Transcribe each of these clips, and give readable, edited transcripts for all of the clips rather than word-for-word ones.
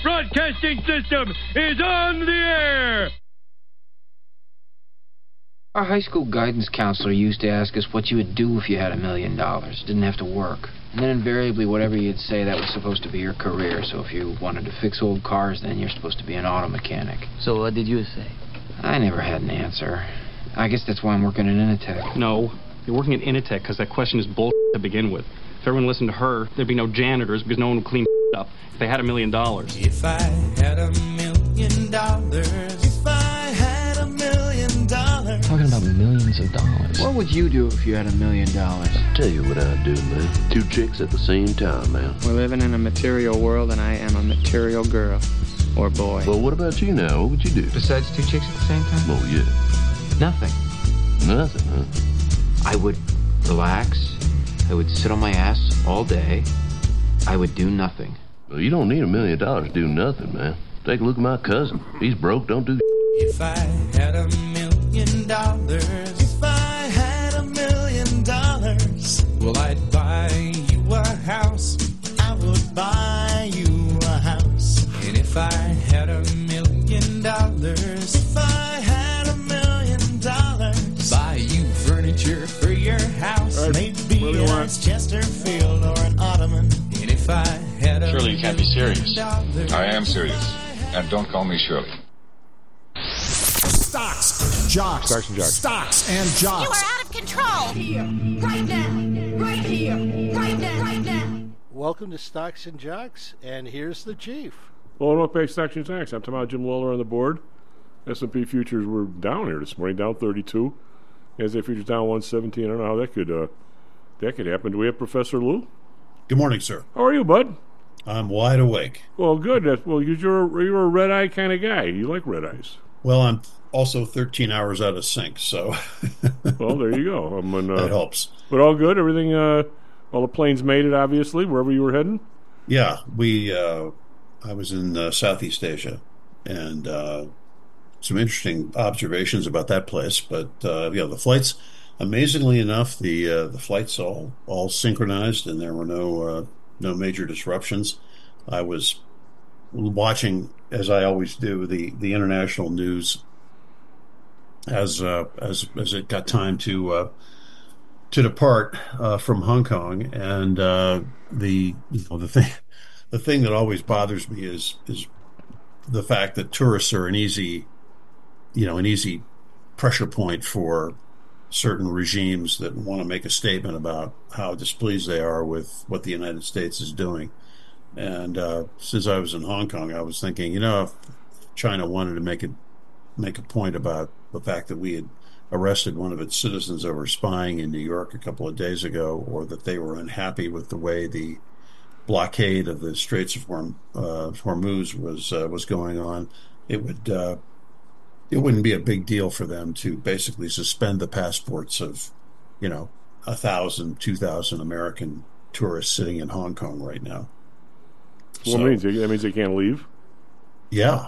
broadcasting system is on the air! Our high school guidance counselor used to ask us what you would do if you had $1 million. Didn't have to work. And then invariably, whatever you'd say, that was supposed to be your career. So if you wanted to fix old cars, then you're supposed to be an auto mechanic. So what did you say? I never had an answer. I guess that's why I'm working at Initech. No, you're working at Initech because that question is bull to begin with. If everyone listened to her, there'd be no janitors because no one would clean up if they had $1 million. If I had $1 million, if I had $1 million. Talking about millions of dollars. What would you do if you had $1 million? Tell you what I'd do, man. 2 chicks at the same time, man. We're living in a material world, and I am a material girl. Or boy. Well, what about you now? What would you do? Besides 2 chicks at the same time? Oh, yeah. Nothing. Nothing, huh? I would relax. I would sit on my ass all day. I would do nothing. Well, you don't need $1 million to do nothing, man. Take a look at my cousin. He's broke, don't do If I had $1 million, if I had $1 million, well, I'd buy you a house. I would buy you a house. And if I had $1 million, if I had $1 million, buy you furniture for your house. Right, Maybe a nice Chesterfield or an ottoman. And if I had $1 Surely you can't be serious. I am serious. And don't call me Shirley. Stocks, jocks, Stocks and jocks. Stocks and jocks. You are out of control. Here, right now, right here, right now, right now. Welcome to Stocks and Jocks, and here's the chief. Well, welcome back to Stocks and Jocks. I'm talking about Jim Lawler on the board. S&P futures were down here this morning, down 32. NASDAQ futures down 117. I don't know how that could happen. Do we have Professor Lou? Good morning, sir. How are you, bud? I'm wide awake. Well, good. Well, you're a red eye kind of guy. You like red eyes. Well, I'm also 13 hours out of sync, so well, there you go. That helps. But all good. Everything. All the planes made it, obviously, wherever you were heading. Yeah, I was in Southeast Asia, and some interesting observations about that place. But the flights, amazingly enough, the flights all synchronized, and there were no major disruptions. I was watching, as I always do, the international news as it got time to depart from Hong Kong, and the thing that always bothers me is the fact that tourists are an easy pressure point for certain regimes that want to make a statement about how displeased they are with what the United States is doing. And since I was in Hong Kong, I was thinking, if China wanted to make a point about the fact that we had arrested one of its citizens over spying in New York a couple of days ago, or that they were unhappy with the way the blockade of the Straits of Hormuz was going on, it wouldn't be a big deal for them to basically suspend the passports of 1,000, 2,000 American tourists sitting in Hong Kong right now. Well, that means they can't leave? Yeah.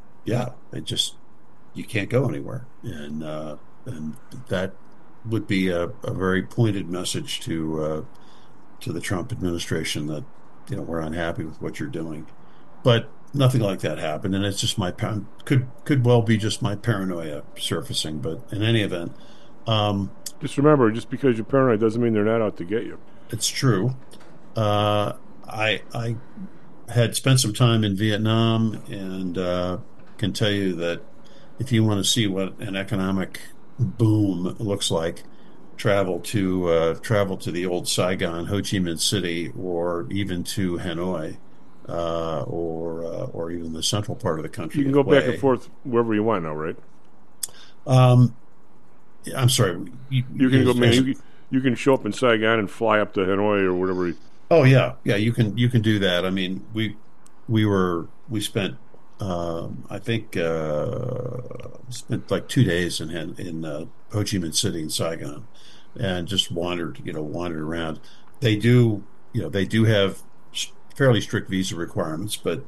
You can't go anywhere. And that would be a very pointed message to the Trump administration that, we're unhappy with what you're doing. But nothing like that happened, and it's just could well be just my paranoia surfacing. But in any event, just remember, just because you're paranoid doesn't mean they're not out to get you. It's true. I had spent some time in Vietnam, and can tell you that if you want to see what an economic boom looks like, travel to the old Saigon, Ho Chi Minh City, or even to Hanoi. Or even the central part of the country. You can go back and forth wherever you want now, right? I'm sorry. You can go. You can show up in Saigon and fly up to Hanoi or whatever. Oh yeah. You can do that. I mean, we spent I think spent like 2 days in Ho Chi Minh City in Saigon, and just wandered around. They do have fairly strict visa requirements, but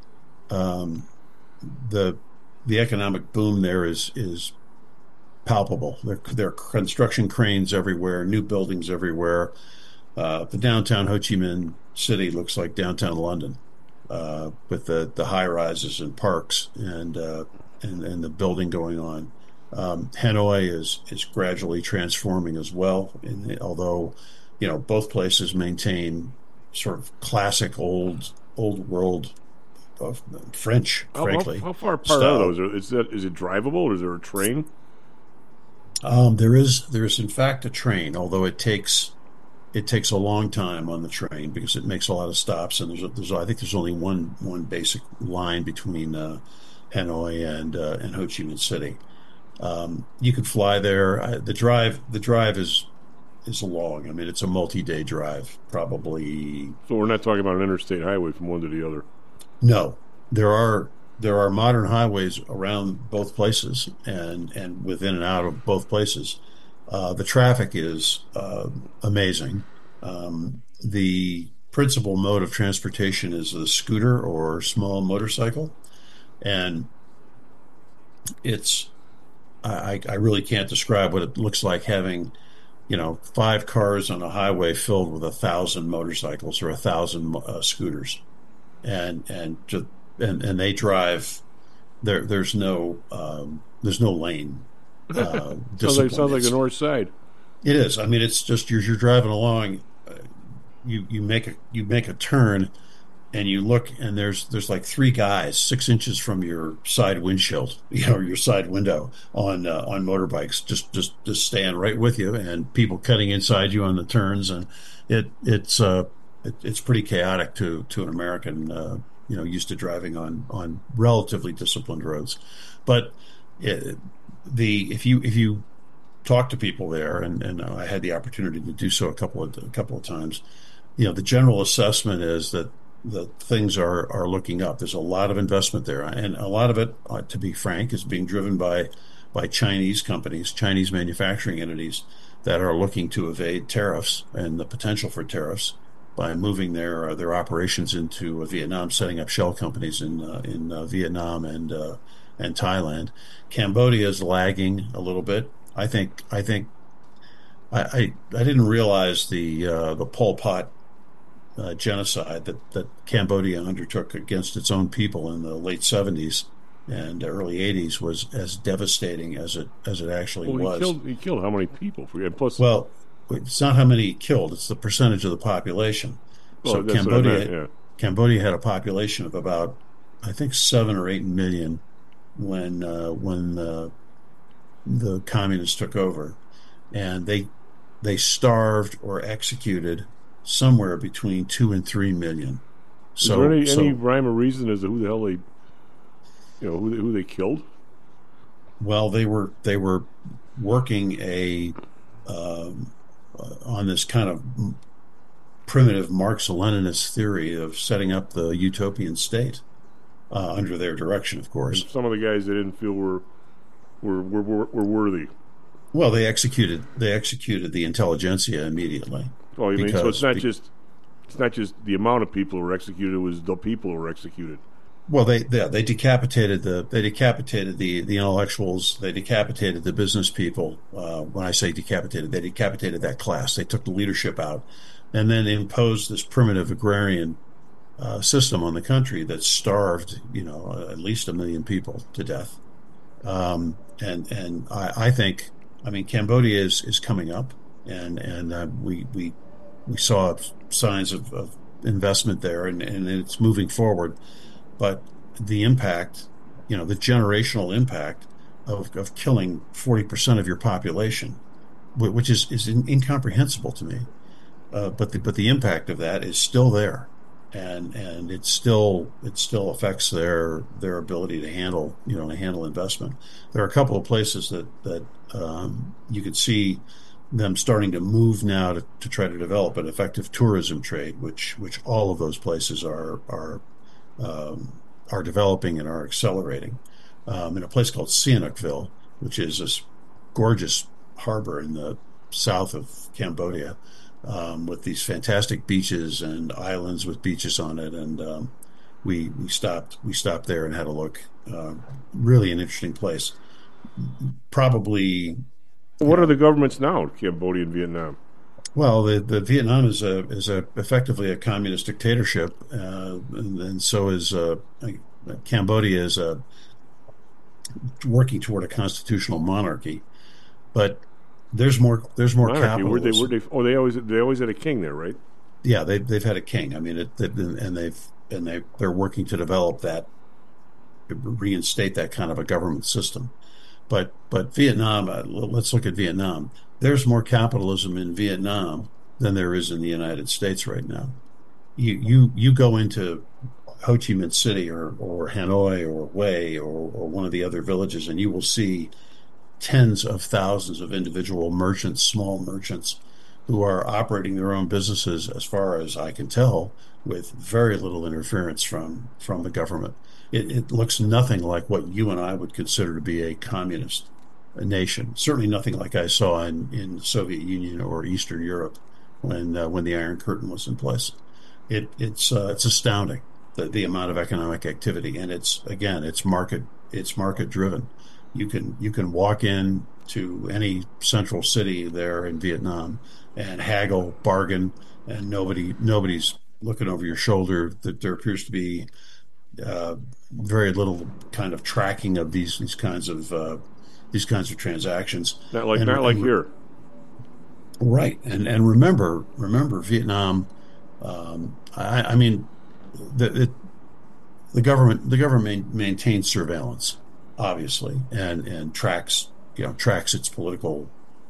the economic boom there is palpable. There are construction cranes everywhere, new buildings everywhere. The downtown Ho Chi Minh City looks like downtown London, with the high rises and parks and the building going on. Hanoi is gradually transforming as well, although both places maintain sort of classic old world of French, frankly. How far apart are those? Is it drivable, or is there a train? There is in fact a train, although it takes a long time on the train because it makes a lot of stops, and I think there's only one basic line between Hanoi and Ho Chi Minh City. You could fly there. The drive is long. I mean, it's a multi-day drive, probably. So we're not talking about an interstate highway from one to the other. No, there are modern highways around both places and within and out of both places. The traffic is amazing. The principal mode of transportation is the scooter or small motorcycle, and I really can't describe what it looks like having 5 cars on a highway filled with 1,000 motorcycles or 1,000 scooters, and they drive. There's no lane. Sounds like the north side. It is. I mean, it's just you're driving along. You make a turn, and you look, and there's like 3 guys 6 inches from your side windshield, or your side window on motorbikes, just staying right with you, and people cutting inside you on the turns, and it's pretty chaotic to an American used to driving on relatively disciplined roads. But if you talk to people there, and I had the opportunity to do so a couple of times, the general assessment is that things are looking up. There's a lot of investment there, and a lot of it, to be frank, is being driven by Chinese companies, Chinese manufacturing entities that are looking to evade tariffs and the potential for tariffs by moving their operations into Vietnam, setting up shell companies in Vietnam and Thailand. Cambodia is lagging a little bit. I didn't realize the Pol Pot genocide that Cambodia undertook against its own people in the late 70s and early 80s was as devastating as it actually was. He killed how many people? Plus, well, it's not how many he killed; it's the percentage of the population. Well, so Cambodia had a population of about, I think, 7 or 8 million when the communists took over, and they starved or executed somewhere between 2 and 3 million. So, is there any rhyme or reason as to who the hell who they killed? Well, they were working on this kind of primitive Marx-Leninist theory of setting up the utopian state under their direction, of course. And some of the guys they didn't feel were worthy. Well, they executed the intelligentsia immediately. Oh, you mean so it's not just the amount of people who were executed; it was the people who were executed. Well, they decapitated the intellectuals. They decapitated the business people. When I say decapitated, they decapitated that class. They took the leadership out, and then imposed this primitive agrarian system on the country that starved, at least 1 million people to death. And I think, Cambodia is coming up, and we saw signs of investment there, and it's moving forward. But the impact, the generational impact of killing 40% of your population, which is incomprehensible to me. But the impact of that is still there, and it still affects their ability to handle investment. There are a couple of places that you could see them starting to move now to try to develop an effective tourism trade, which all of those places are developing and are accelerating. In a place called Sihanoukville, which is this gorgeous harbor in the south of Cambodia, with these fantastic beaches and islands with beaches on it, and we stopped there and had a look. Really an interesting place. Probably. What are the governments now, Cambodia and Vietnam? Well, the Vietnam is effectively a communist dictatorship, and so is Cambodia is working toward a constitutional monarchy. But there's more monarchy. capitalism. They always had a king there, right? Yeah, they've had a king. I mean, they're working to develop that, to reinstate that kind of a government system. But Vietnam, let's look at Vietnam. There's more capitalism in Vietnam than there is in the United States right now. You go into Ho Chi Minh City or Hanoi or Hue or one of the other villages, and you will see tens of thousands of individual merchants, small merchants, who are operating their own businesses, as far as I can tell, with very little interference from the government. It looks nothing like what you and I would consider to be a communist nation. Certainly nothing like I saw in the Soviet Union or Eastern Europe when the Iron Curtain was in place. It's astounding, the amount of economic activity, and it's market driven. You can walk in to any central city there in Vietnam and haggle, bargain, and nobody's looking over your shoulder. That there appears to be very little kind of tracking of these kinds of transactions. Not like here. Right, and remember Vietnam. I mean, the government maintains surveillance, obviously, and tracks its political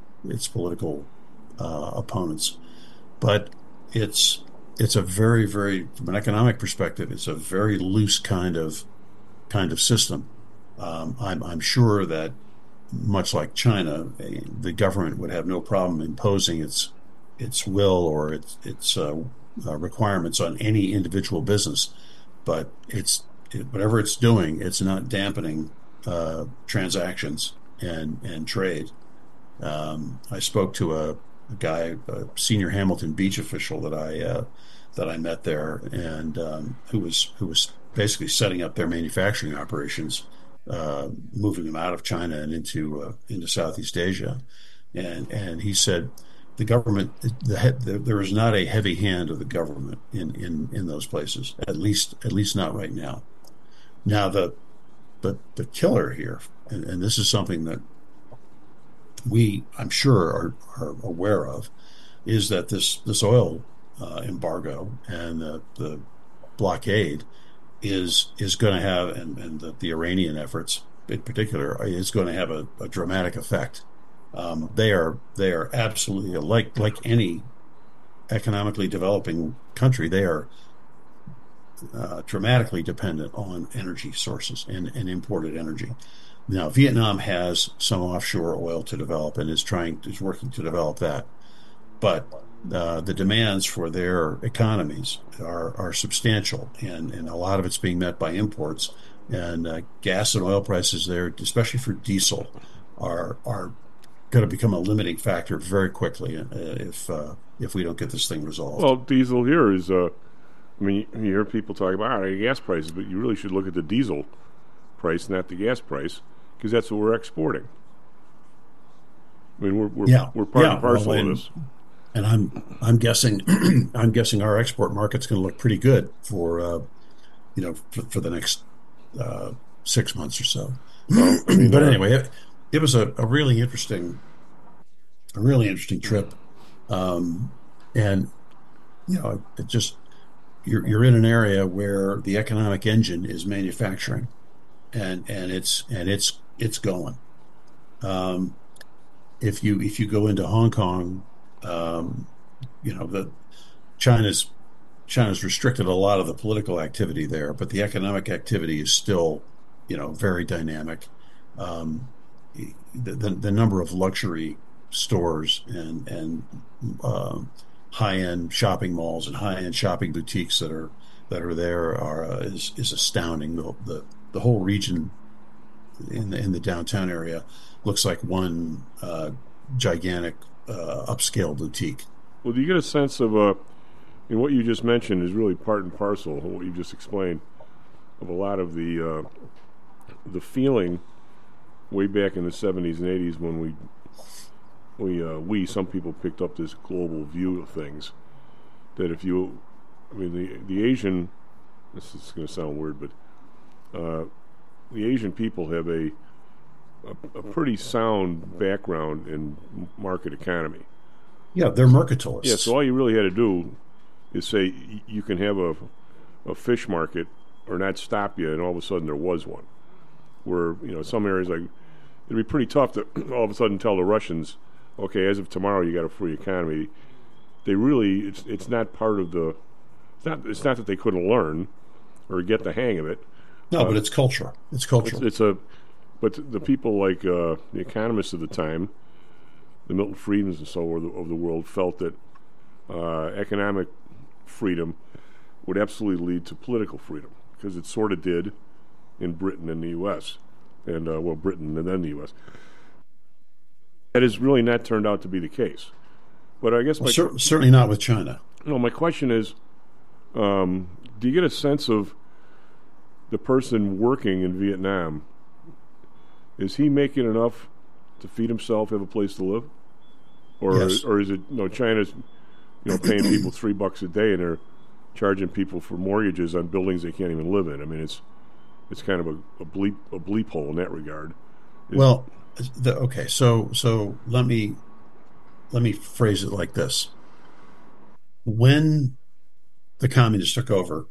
opponents, but it's a very, very, from an economic perspective, it's a very loose kind of system. I'm sure that, much like China, the government would have no problem imposing its will or its requirements on any individual business, but whatever it's doing, it's not dampening transactions and trade. I spoke to a guy, a senior Hamilton Beach official that I met there, and who was basically setting up their manufacturing operations, moving them out of China and into Southeast Asia, and he said the government, there is not a heavy hand of the government in those places, at least not right now. Now the killer here, and this is something that I'm sure are aware of, is that this oil embargo and the blockade is going to have, and the Iranian efforts in particular, is going to have a dramatic effect. They are absolutely, like any economically developing country, they are dramatically dependent on energy sources and imported energy. Now, Vietnam has some offshore oil to develop and is working to develop that, but the demands for their economies are substantial, and a lot of it's being met by imports. And gas and oil prices there, especially for diesel, are going to become a limiting factor very quickly if we don't get this thing resolved. Well, diesel here is, I mean, you hear people talk about gas prices, but you really should look at the diesel price, not the gas price, because that's what we're exporting. I mean, we're part and parcel of this. And I'm guessing our export market's going to look pretty good for the next 6 months or so. Well, I mean, but anyway, it was a really interesting trip, and it just you're in an area where the economic engine is manufacturing, and it's going. If you go into Hong Kong, China's restricted a lot of the political activity there, but the economic activity is still, very dynamic. The number of luxury stores and high-end shopping malls and high-end shopping boutiques that are there is astounding. The whole region in the downtown area looks like one gigantic upscale boutique. Well, do you get a sense of what you just mentioned is really part and parcel of what you just explained of a lot of the feeling way back in the 70s and 80s when some people picked up this global view of things. That if you, I mean, the Asian, this is going to sound weird, but the Asian people have a pretty sound background in market economy. Yeah, they're mercantilists. Yeah, so all you really had to do is say you can have a fish market or not stop you, and all of a sudden there was one. Where, some areas, like, it'd be pretty tough to all of a sudden tell the Russians, okay, as of tomorrow you got a free economy. They really, it's not part of the, it's not that they couldn't learn or get the hang of it. No, but it's culture. It's cultural. But the people like the economists of the time, the Milton Friedmans and so of the world, felt that economic freedom would absolutely lead to political freedom, because it sort of did in Britain and the U.S. and Britain and then the U.S. That has really not turned out to be the case. But I guess certainly not with China. No, my question is, do you get a sense of the person working in Vietnam? Is he making enough to feed himself, have a place to live, or Yes. or is it China's paying people $3 a day and they're charging people for mortgages on buildings they can't even live in? I mean, it's kind of a bleep hole in that regard. Well, okay, so let me phrase it like this: when the communists took over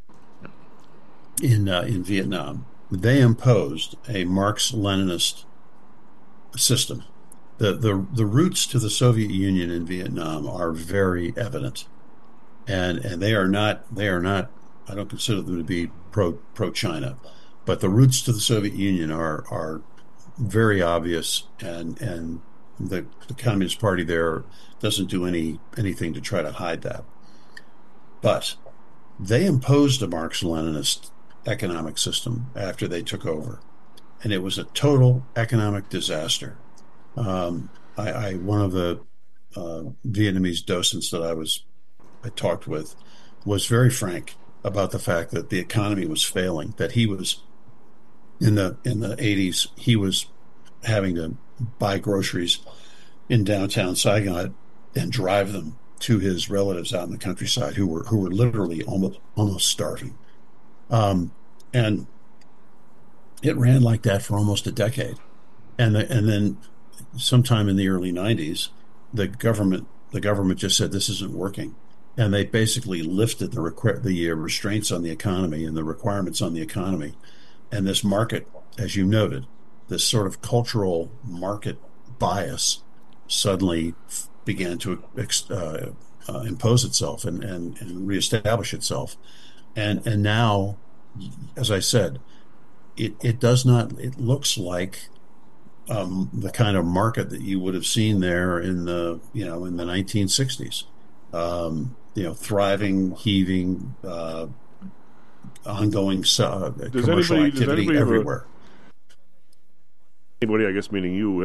in Vietnam, they imposed a Marx-Leninist system. The roots to the Soviet Union in Vietnam are very evident, and they are not. I don't consider them to be pro China, but the roots to the Soviet Union are very obvious, and the Communist Party there doesn't do anything to try to hide that. But they imposed a Marx-Leninist economic system after they took over, and it was a total economic disaster. One of the Vietnamese docents that I talked with was very frank about the fact that the economy was failing, that he was in the 80s, he was having to buy groceries in downtown Saigon and drive them to his relatives out in the countryside who were literally almost starving. And it ran like that for almost a decade. And then sometime in the early 90s, the government just said this isn't working. And they basically lifted the restraints on the economy and the requirements on the economy. And this market, as you noted, this sort of cultural market bias suddenly began to impose itself and reestablish itself. And now, as I said, it looks like the kind of market that you would have seen there in the 1960s. Thriving, heaving, ongoing commercial activity everywhere. Anybody, I guess, meaning you,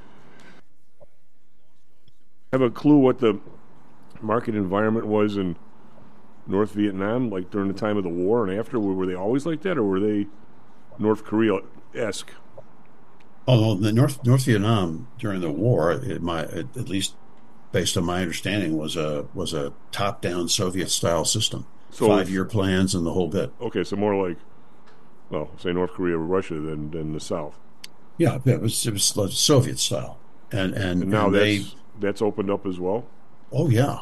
have a clue what the market environment was in North Vietnam, like during the time of the war and after? Were they always like that, or were they North Korea-esque? Oh, the North Vietnam during the war, at least based on my understanding, was a top-down Soviet-style system. So 5-year plans and the whole bit. Okay, so more like, say North Korea or Russia than the South. Yeah, it was Soviet style, and now that's opened up as well. Oh yeah,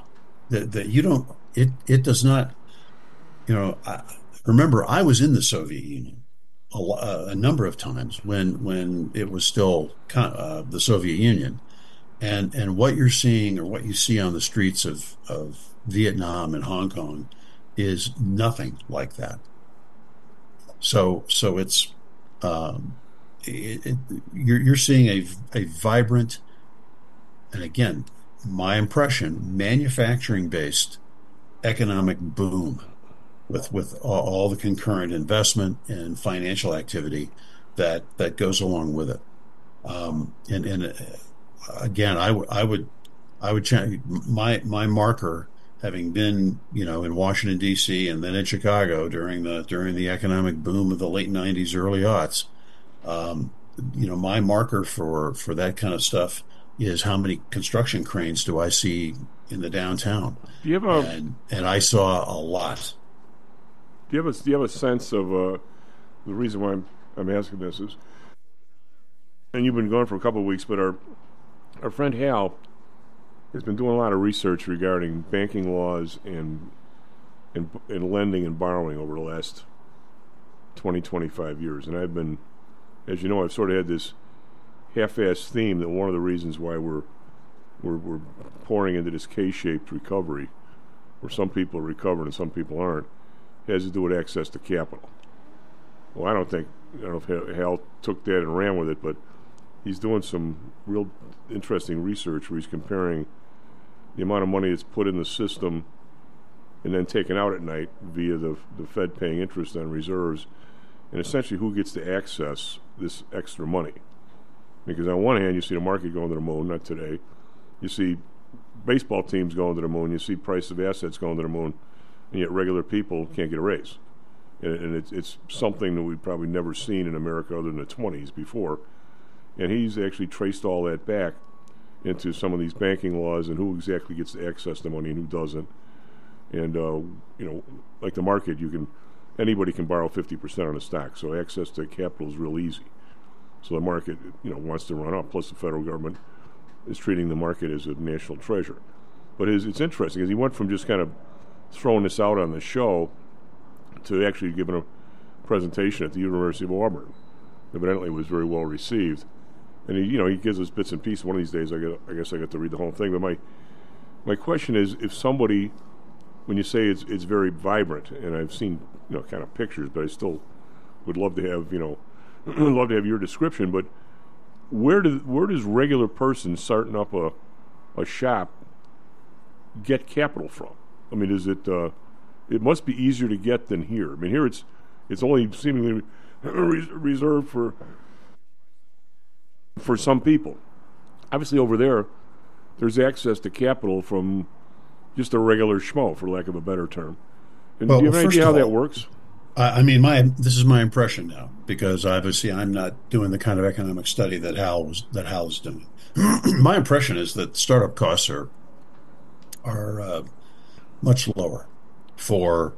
it does not. Remember, I was in the Soviet Union a number of times when it was still the Soviet Union, and what you're seeing or what you see on the streets of Vietnam and Hong Kong is nothing like that. So it's. You're seeing a vibrant, and again, my impression, manufacturing-based economic boom with all the concurrent investment and financial activity that goes along with it. And again, I would change my marker, having been in Washington D.C. and then in Chicago during the economic boom of the late '90s, early aughts. My marker for that kind of stuff is how many construction cranes do I see in the downtown? Do you have a and I saw a lot. Do you have a sense of the reason why I'm asking this is, and you've been gone for a couple of weeks, but our friend Hal has been doing a lot of research regarding banking laws and lending and borrowing over the last 20, 25 years. And I've been, as you know, I've sort of had this half-assed theme that one of the reasons why we're pouring into this K-shaped recovery, where some people are recovering and some people aren't, has to do with access to capital. Well, I don't know if Hal took that and ran with it, but he's doing some real interesting research where he's comparing the amount of money that's put in the system and then taken out at night via the Fed paying interest on reserves, and essentially who gets to access this extra money. Because on one hand, you see the market going to the moon, not today. You see baseball teams going to the moon. You see price of assets going to the moon, and yet regular people can't get a raise. And it's something that we've probably never seen in America other than the 20s before. And he's actually traced all that back into some of these banking laws and who exactly gets to access the money and who doesn't. And, like the market, anybody can borrow 50% on a stock, so access to capital is real easy. So the market, wants to run up, plus the federal government is treating the market as a national treasure. But it's interesting, because he went from just kind of throwing this out on the show to actually giving a presentation at the University of Auburn. Evidently it was very well received. And he gives us bits and pieces. One of these days I guess I get to read the whole thing. But my question is, if somebody, when you say it's very vibrant, and I've seen kind of pictures, but I still would love to have love to have your description. But where does regular person starting up a shop get capital from? I mean, is it? It must be easier to get than here. I mean, here it's only seemingly reserved for some people. Obviously, over there's access to capital from just a regular schmo, for lack of a better term. And do you have any idea how that works? I mean, this is my impression now, because obviously I'm not doing the kind of economic study that Hal is doing. My impression is that startup costs are much lower for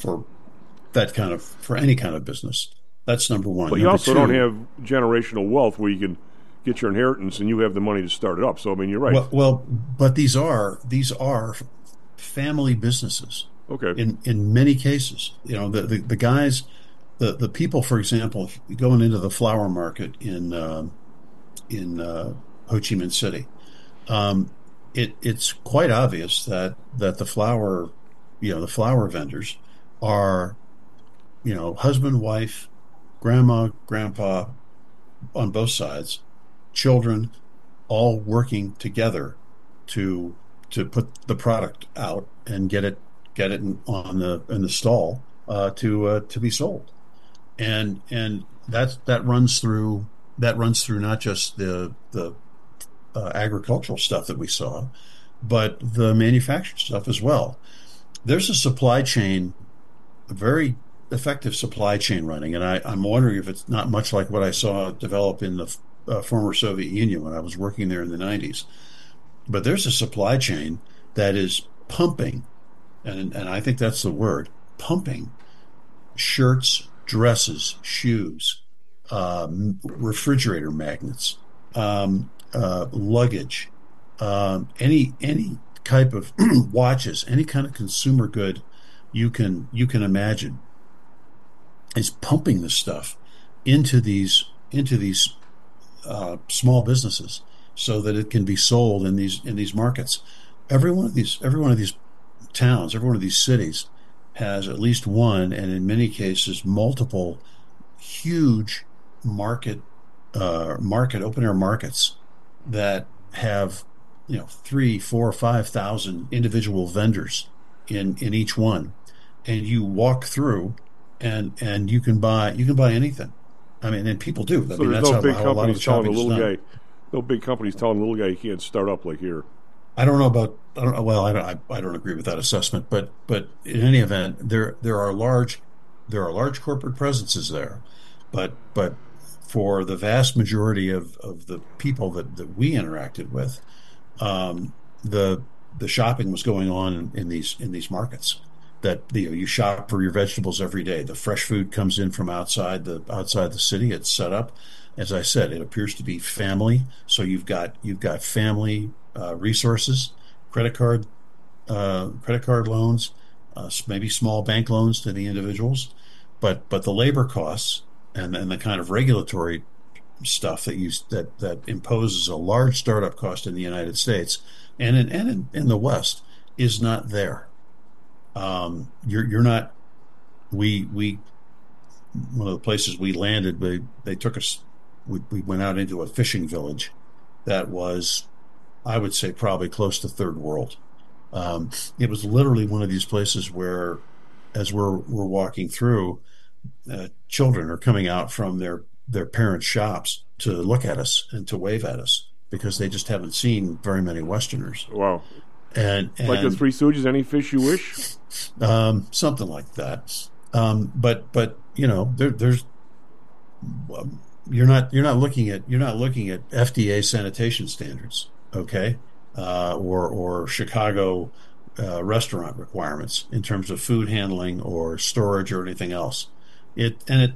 any kind of business. That's number one. But you also don't have generational wealth where you can get your inheritance and you have the money to start it up. So I mean, you're right. Well, but these are family businesses. Okay. In many cases, the guys, the people, for example, going into the flower market in Ho Chi Minh City, it's quite obvious that the flower vendors are, husband, wife, grandma, grandpa, on both sides, children, all working together to put the product out and get it in the stall to be sold, and that runs through not just the agricultural stuff that we saw, but the manufactured stuff as well. There's a supply chain, a very effective supply chain running, and I'm wondering if it's not much like what I saw develop in the former Soviet Union when I was working there in the 90s. But there's a supply chain that is pumping, and I think that's the word, pumping shirts, dresses, shoes, refrigerator magnets, luggage, any type of watches, any kind of consumer good you can imagine, is pumping this stuff into these small businesses so that it can be sold in these markets. Every one of these towns, every one of these cities has at least one, and in many cases multiple, huge open air markets that have 3,000, 4,000, 5,000 individual vendors in each one, and you walk through and you can buy anything. I mean, and people do. So there's no big companies telling the little guy. No big companies telling the little guy he can't start up like here. I don't agree with that assessment, but in any event, there are large corporate presences there, but for the vast majority of the people that we interacted with, the shopping was going on in these markets. That you shop for your vegetables every day. The fresh food comes in from outside the city. It's set up, as I said, it appears to be family. So you've got family resources, credit card loans, maybe small bank loans to the individuals, but the labor costs and the kind of regulatory stuff that imposes a large startup cost in the United States and in the West is not there. You're not. We one of the places we landed, they took us. We went out into a fishing village that was, I would say, probably close to third world. It was literally one of these places where, as we're walking through, children are coming out from their parents' shops to look at us and to wave at us because they just haven't seen very many Westerners. Wow. And like the Three Stooges, any fish you wish? Something like that. But there's you're not looking at FDA sanitation standards, okay, or Chicago restaurant requirements in terms of food handling or storage or anything else. The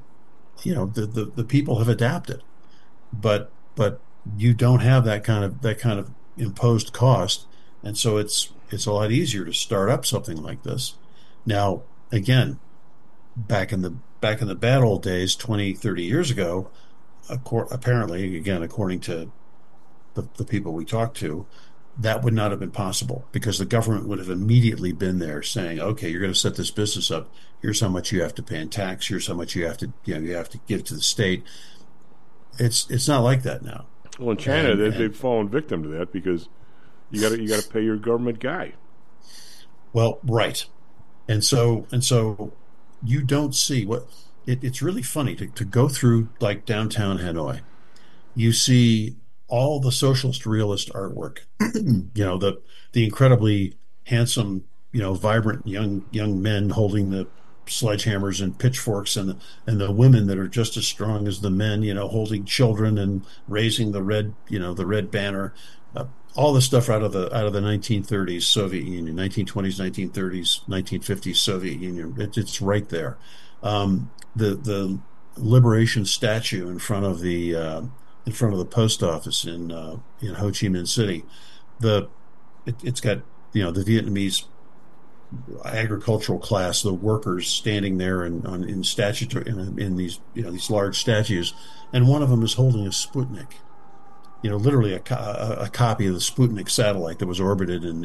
people have adapted, but you don't have that kind of imposed cost. And so it's a lot easier to start up something like this. Now, again, back in the bad old days, 20, 30 years ago, apparently, again, according to the people we talked to, that would not have been possible because the government would have immediately been there saying, okay, you're going to set this business up. Here's how much you have to pay in tax. Here's how much you have to give to the state. It's not like that now. Well, in China, they've fallen victim to that because you got to pay your government guy. Well, right, and so you don't see what it's really funny to go through like downtown Hanoi. You see all the socialist realist artwork, the incredibly handsome, vibrant young men holding the sledgehammers and pitchforks, and the women that are just as strong as the men, holding children and raising the red banner. All the stuff out of the 1930s Soviet Union, 1920s, 1930s, 1950s Soviet Union. It's right there. The liberation statue in front of the post office in Ho Chi Minh City. It's got the Vietnamese agricultural class, the workers standing there in these large statues, and one of them is holding a Sputnik. Literally a copy of the Sputnik satellite that was orbited in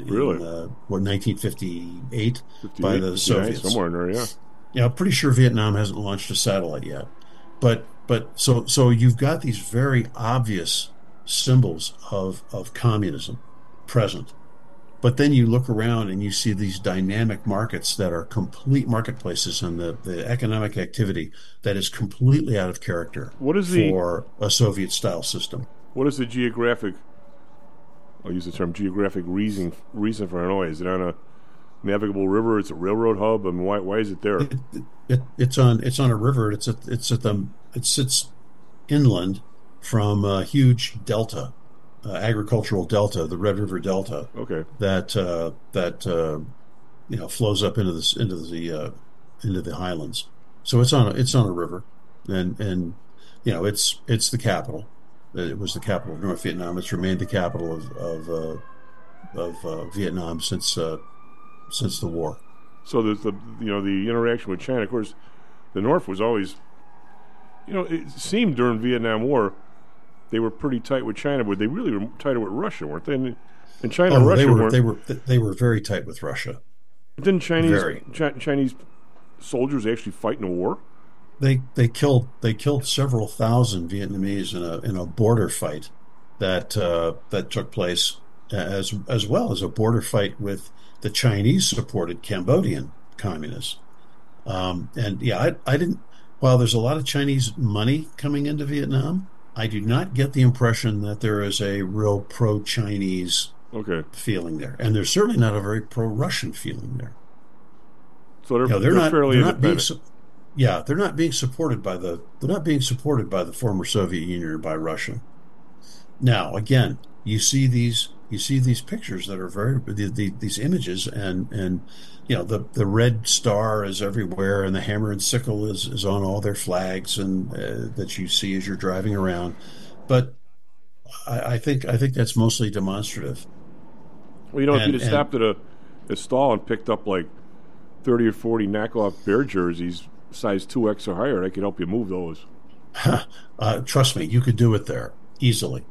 1958 by the Soviets. Yeah, somewhere in there, yeah. Yeah, I'm pretty sure Vietnam hasn't launched a satellite yet. But so you've got these very obvious symbols of communism present. But then you look around and you see these dynamic markets that are complete marketplaces and the economic activity that is completely out of character for a Soviet-style system. What is the geographic, I'll use the term geographic reason for Hanoi? Is it on a navigable river? It's a railroad hub? I mean, why is it there? It's on a river. It sits inland from a huge delta, agricultural delta, the Red River Delta. Okay. That flows up into the highlands. So it's on a river, and it's the capital. It was the capital of North Vietnam. It's remained the capital of Vietnam since the war. So there's the interaction with China. Of course, the North was always, it seemed during Vietnam War they were pretty tight with China, but they really were tighter with Russia, weren't they? And China and Russia they were very tight with Russia. Didn't Chinese soldiers actually fight in a war? They killed several thousand Vietnamese in a border fight that took place, as well as a border fight with the Chinese-supported Cambodian communists. I didn't. While there's a lot of Chinese money coming into Vietnam, I do not get the impression that there is a real pro-Chinese feeling there, and there's certainly not a very pro-Russian feeling there. So they're fairly independent. Yeah, they're not being supported by the former Soviet Union or by Russia. Now, again, you see these pictures that are these images, and the red star is everywhere, and the hammer and sickle is on all their flags, and that you see as you're driving around. But I think that's mostly demonstrative. Well, if you'd have stopped at a stall and picked up like 30 or 40 knockoff Bear jerseys, size 2X or higher, I could help you move those. Trust me, you could do it there easily.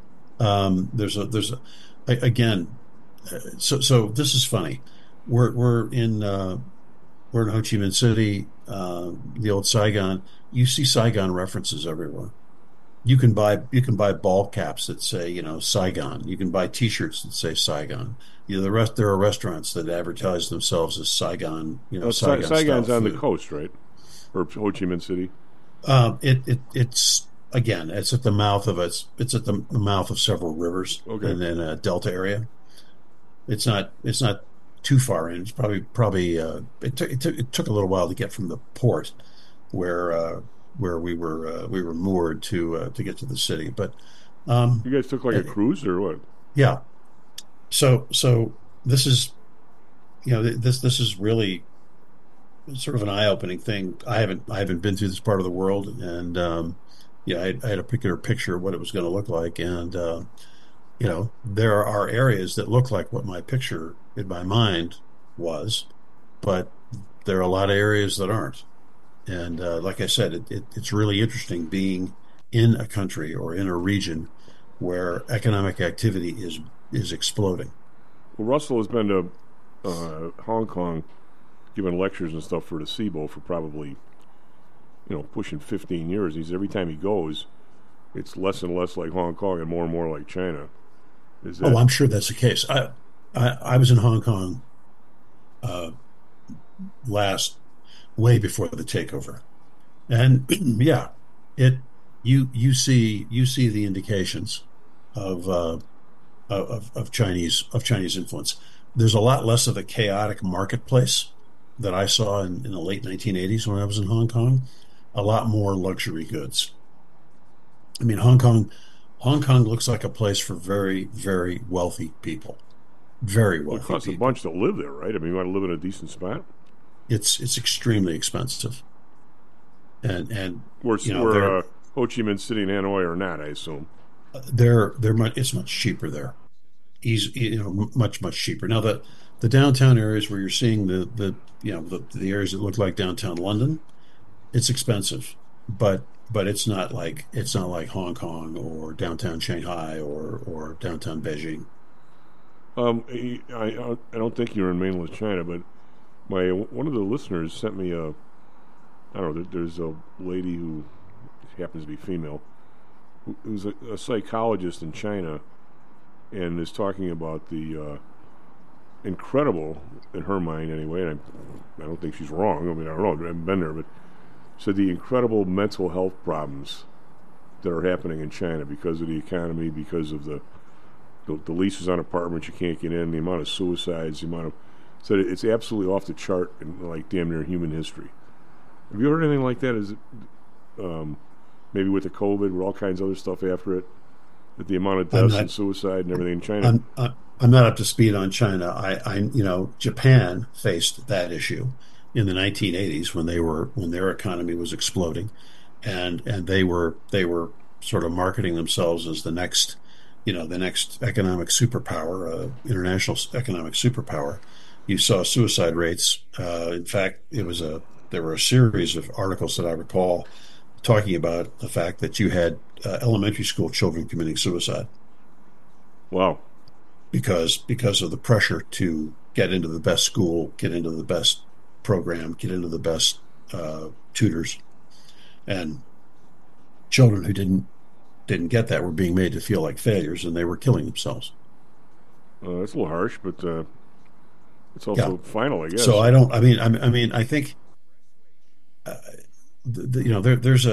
Again, so this is funny. We're in Ho Chi Minh City, the old Saigon. You see Saigon references everywhere. You can buy ball caps that say Saigon. You can buy T-shirts that say Saigon. There are restaurants that advertise themselves as Saigon. Saigon's on the coast, right? Or Ho Chi Minh City. It's again, it's at the mouth of several rivers, okay, and then a delta area. It's not too far in. It's probably it took a little while to get from the port where we were moored to get to the city. But you guys took like a cruise or what? Yeah. So this is this is really sort of an eye-opening thing. I haven't been through this part of the world, and I had a particular picture of what it was going to look like, and there are areas that look like what my picture in my mind was, but there are a lot of areas that aren't. And like I said, it's really interesting being in a country or in a region where economic activity is exploding. Well, Russell has been to Hong Kong, giving lectures and stuff for the SIBO for probably, pushing 15 years. Every time he goes, it's less and less like Hong Kong and more like China. I'm sure that's the case. I was in Hong Kong way before the takeover, and yeah, you see the indications of Chinese influence. There's a lot less of a chaotic marketplace that I saw in the late 1980s when I was in Hong Kong. A lot more luxury goods. I mean, Hong Kong looks like a place for very, very wealthy people. Very wealthy. It costs people. A bunch to live there, right? I mean, you want to live in a decent spot. It's extremely expensive. And where Ho Chi Minh City and Hanoi are not, I assume. It's much cheaper there. Much cheaper. Now the downtown areas where you're seeing the areas that look like downtown London, it's expensive, but it's not like Hong Kong or downtown Shanghai or downtown Beijing. I don't think you're in mainland China, but one of the listeners sent me there's a lady who happens to be female who's a psychologist in China, and is talking about the incredible, in her mind anyway, and I don't think she's wrong. I mean, I don't know, I haven't been there, but said the incredible mental health problems that are happening in China because of the economy, because of the leases on apartments you can't get in, the amount of suicides, said it's absolutely off the chart in like damn near human history. Have you heard anything like that? Is it maybe with the COVID, with all kinds of other stuff after it, that the amount of deaths and suicide and everything in China? I'm not up to speed on China. Japan faced that issue in the 1980s when their economy was exploding, and they were sort of marketing themselves as the next economic superpower, international economic superpower. You saw suicide rates. In fact, there were a series of articles that I recall talking about the fact that you had elementary school children committing suicide. Wow. Because of the pressure to get into the best school, get into the best program, get into the best tutors, and children who didn't get that were being made to feel like failures, and they were killing themselves. That's a little harsh, but it's also final, I guess. So I think there's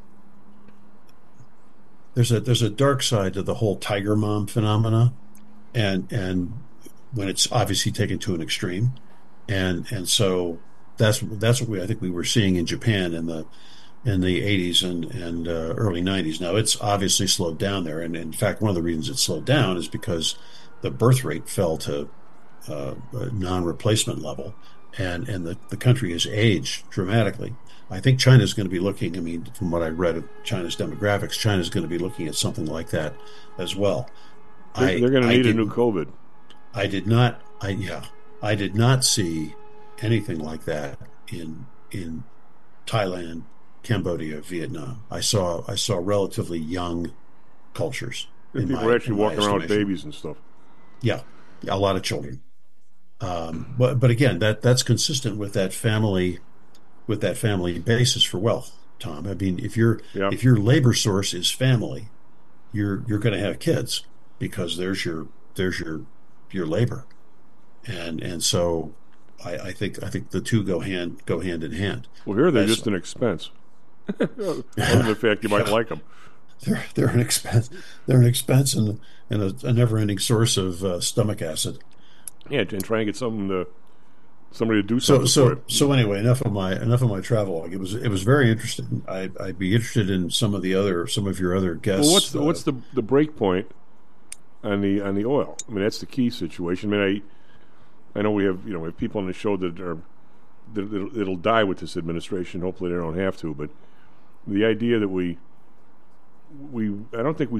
a dark side to the whole tiger mom phenomena, and when it's obviously taken to an extreme, and so that's what I think we were seeing in Japan in the 80s and early 90s. Now it's obviously slowed down there, and in fact, one of the reasons it slowed down is because the birth rate fell to a non-replacement level, and the country has aged dramatically. I think China's going to be looking, I mean, from what I read of China's demographics, China's going to be looking at something like that as well. They're going to need a new COVID. I did not see anything like that in Thailand, Cambodia, Vietnam. I saw relatively young cultures. People were actually walking around with babies and stuff. Yeah, a lot of children. But again, that's consistent with that family basis for wealth, Tom. I mean, if your labor source is family, you're going to have kids because there's your labor, and so I think the two go hand in hand. Well, here they're just an expense. Other than the fact you might like them. They're an expense. They're an expense and a never-ending source of stomach acid. Yeah, and try and get somebody to do something. So anyway, enough of my travelogue. It was very interesting. I'd be interested in some of your other guests. Well, what's the break point on the oil? I mean, that's the key situation. I mean, I know we have people on the show that it'll die with this administration. Hopefully, they don't have to. But the idea that I don't think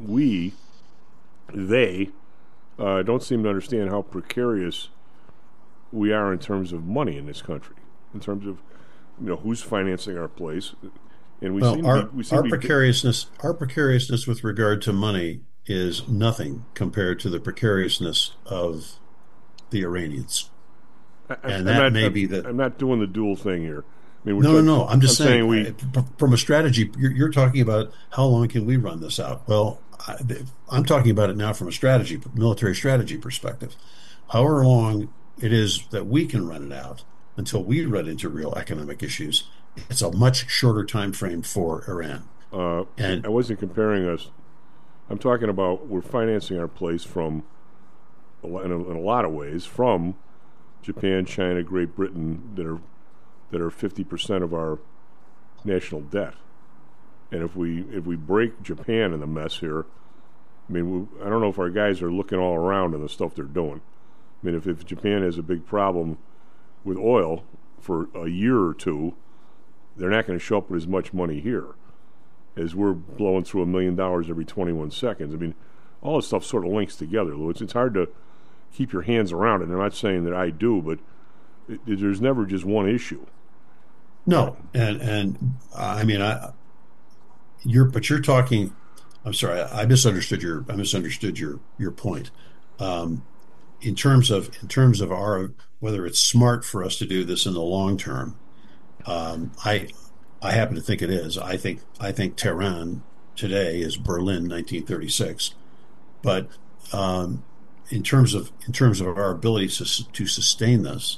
they don't seem to understand how precarious we are in terms of money in this country, in terms of who's financing our place, and our precariousness with regard to money is nothing compared to the precariousness of the Iranians. I'm not doing the dual thing here. I mean, no. I'm just saying from a strategy. You're talking about how long can we run this out? Well, I'm talking about it now from a military strategy perspective. However long it is that we can run it out until we run into real economic issues, it's a much shorter time frame for Iran. And I wasn't comparing us. I'm talking about we're financing our place in a lot of ways from Japan, China, Great Britain that are 50% of our national debt. And if we break Japan in the mess here, I mean, I don't know if our guys are looking all around in the stuff they're doing. I mean, if Japan has a big problem with oil for a year or two, they're not going to show up with as much money here as we're blowing through $1 million every 21 seconds. I mean, all this stuff sort of links together, Lou. It's hard to keep your hands around it. I'm not saying that I do, but there's never just one issue. No, and I mean, you're talking. I'm sorry, I misunderstood your point. In terms of our whether it's smart for us to do this in the long term, I happen to think it is. I think Tehran today is Berlin 1936, but in terms of our ability to sustain this,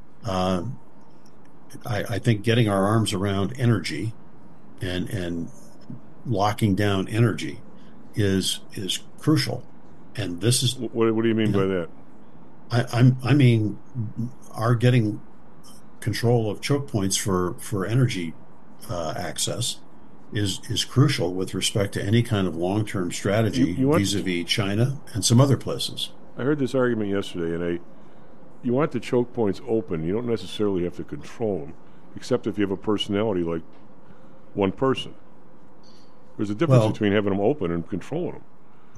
I think getting our arms around energy and locking down energy is crucial. And this is what do you mean by that? I mean our getting control of choke points for energy access is crucial with respect to any kind of long-term strategy vis-a-vis China and some other places. I heard this argument yesterday, and you want the choke points open. You don't necessarily have to control them, except if you have a personality like one person. There's a difference between having them open and controlling them.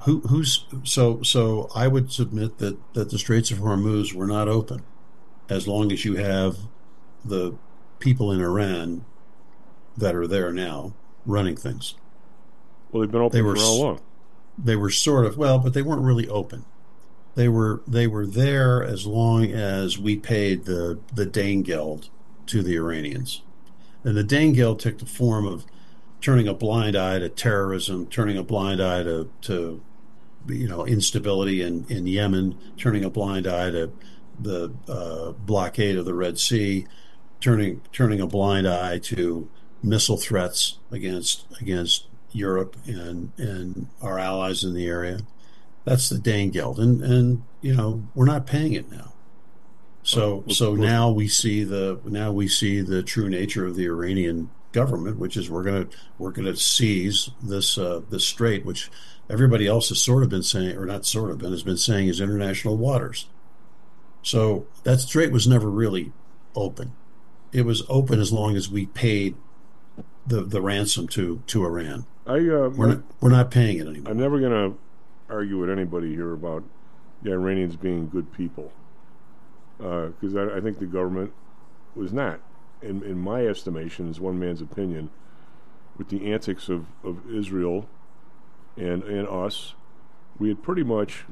So I would submit that the Straits of Hormuz were not open as long as you have the people in Iran that are there now running things. Well, they've been open for how long? They were sort of, but they weren't really open. They were there as long as we paid the Danegeld to the Iranians. And the Danegeld took the form of turning a blind eye to terrorism, turning a blind eye to instability in Yemen, turning a blind eye to the blockade of the Red Sea, turning a blind eye to missile threats against Europe and our allies in the area. That's the Danegeld, and we're not paying it now. So now we see the true nature of the Iranian government, which is we're gonna seize this strait, which everybody else has sort of been saying, or not sort of been, has been saying is international waters. So that strait was never really open. It was open as long as we paid the ransom to Iran. We're not paying it anymore. I'm never going to argue with anybody here about the Iranians being good people, because I think the government was not, in my estimation, is one man's opinion, with the antics of Israel and us. We had pretty much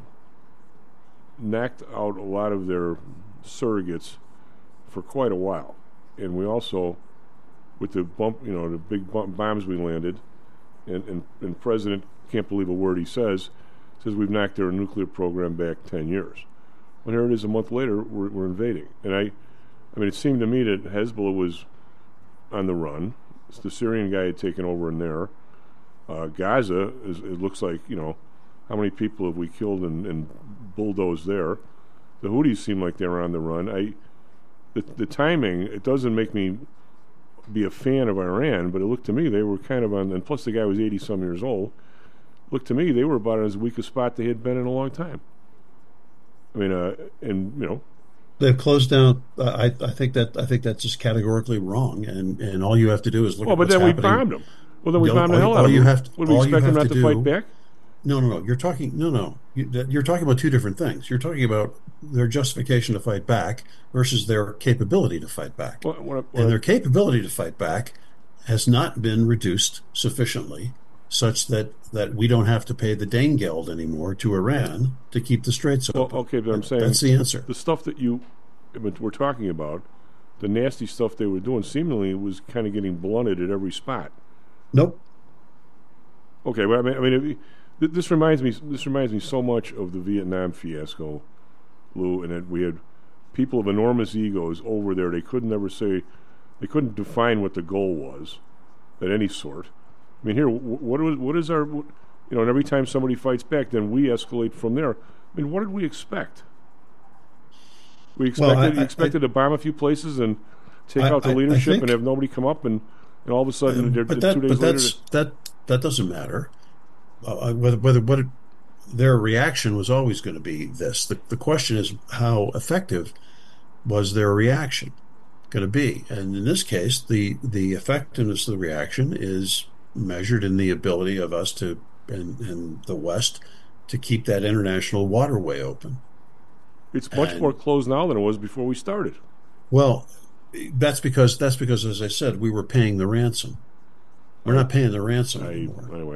knocked out a lot of their surrogates for quite a while, and we also, with the big bombs we landed, and President can't believe a word he says we've knocked their nuclear program back 10 years. Well, here it is a month later, we're invading. And I mean, it seemed to me that Hezbollah was on the run. The Syrian guy had taken over in there. Gaza, it looks like, how many people have we killed and bulldozed there? The Houthis seem like they're on the run. The timing, it doesn't make me be a fan of Iran, but it looked to me they were kind of on, and plus the guy was 80-some years old. Looked to me they were about as weak a spot they had been in a long time. I mean, they've closed down. I think that's just categorically wrong, and all you have to do is look. Well, at but what's then happening. we bombed them. Well, then we bombed the hell out of them. Would we expect them not to fight back? No. You're talking You're talking about two different things. You're talking about their justification to fight back versus their capability to fight back. And their capability to fight back has not been reduced sufficiently, such that we don't have to pay the Danegeld anymore to Iran to keep the straits open. Well, okay, but I'm saying that's the answer. The stuff that we're talking about, the nasty stuff they were doing, seemingly was kind of getting blunted at every spot. Nope. Okay, well, I mean, this reminds me so much of the Vietnam fiasco, Lou, and that we had people of enormous egos over there. They couldn't define what the goal was, at any sort. I mean, here, what is our, and every time somebody fights back, then we escalate from there. I mean, what did we expect? We expected to bomb a few places and take out the leadership and have nobody come up, and all of a sudden, 2 days later. That doesn't matter. Their reaction was always going to be this. The question is, how effective was their reaction going to be? And in this case, the effectiveness of the reaction is measured in the ability of us in the West to keep that international waterway open. It's much more closed now than it was before we started. Well, that's because, as I said, we were paying the ransom. We're not paying the ransom anymore. Anyway,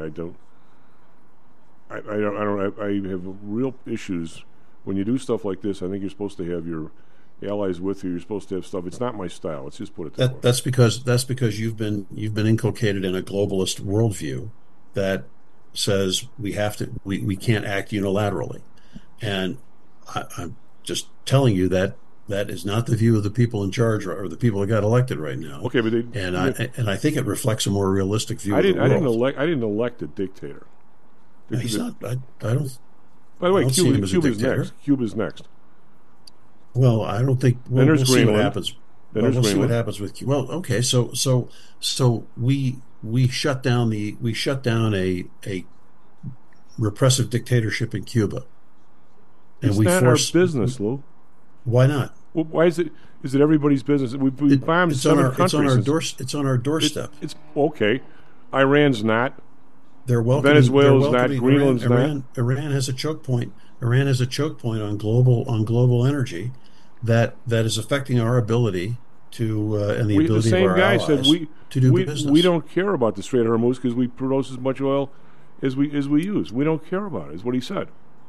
I have real issues when you do stuff like this. I think you're supposed to have your allies with you. You're supposed to have stuff. It's not my style. Let's just put it that way. That's because you've been inculcated in a globalist worldview that says we can't act unilaterally, and I'm just telling you that is not the view of the people in charge or the people that got elected right now. Okay, but I think it reflects a more realistic view of the world. I didn't elect a dictator. He's not. I don't. By the way, Cuba's next. Well, I don't think. Then there's Greenland. See what happens. We'll see what happens with Cuba. Well, okay. So we shut down a repressive dictatorship in Cuba. It's not our business, Lou. Why not? Well, why is it? Is it everybody's business? We bombed 7 countries. It's on our doorstep. It's okay. Iran's not. They're welcome. Venezuela's not. Greenland's not. Iran has a choke point. Iran has a choke point on global energy that is affecting our ability to and the ability of our allies to do business. We don't care about the Strait of Hormuz because we produce as much oil as we use. We don't care about it. Is what he said.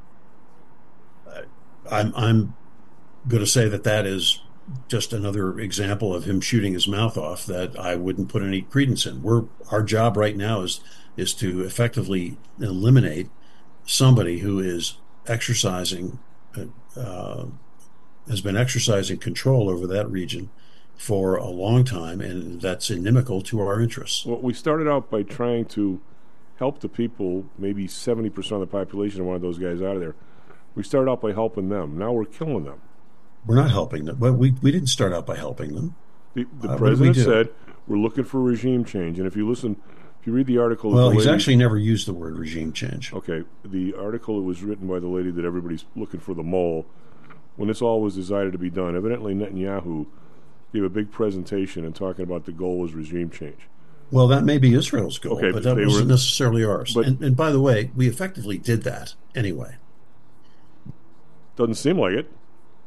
I'm going to say that is just another example of him shooting his mouth off that I wouldn't put any credence in. Our job right now is to effectively eliminate somebody who is exercising has been exercising control over that region for a long time, and that's inimical to our interests. Well, we started out by trying to help the people, maybe 70% of the population of one of those guys out of there. We started out by helping them. Now we're killing them. We're not helping them. But we didn't start out by helping them. The What president did we do? said we're looking for regime change, and if you read the article, Well, the he's lady- actually never used the word regime change. Okay, the article was written by the lady that everybody's looking for the mole. When this all was decided to be done, evidently Netanyahu gave a big presentation and talking about the goal was regime change. Well, that may be Israel's goal, Okay, but but that they wasn't were- necessarily ours. but- And by the way, we effectively did that anyway. Doesn't seem like it.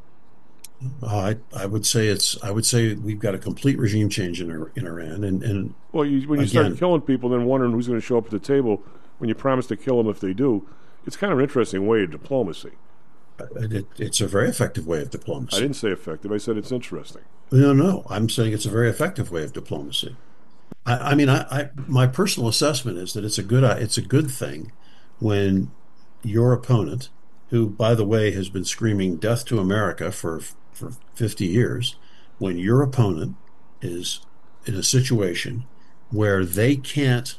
I would say we've got a complete regime change in Iran, and Well, when you again, start killing people, then wondering who's going to show up at the table when you promise to kill them if they do, it's kind of an interesting way of diplomacy. it's a very effective way of diplomacy. I didn't say effective. I said it's interesting. No, I'm saying it's a very effective way of diplomacy. I mean, my personal assessment is that it's a good thing when your opponent, who, by the way, has been screaming death to America for 50 years, when your opponent is in a situation where they can't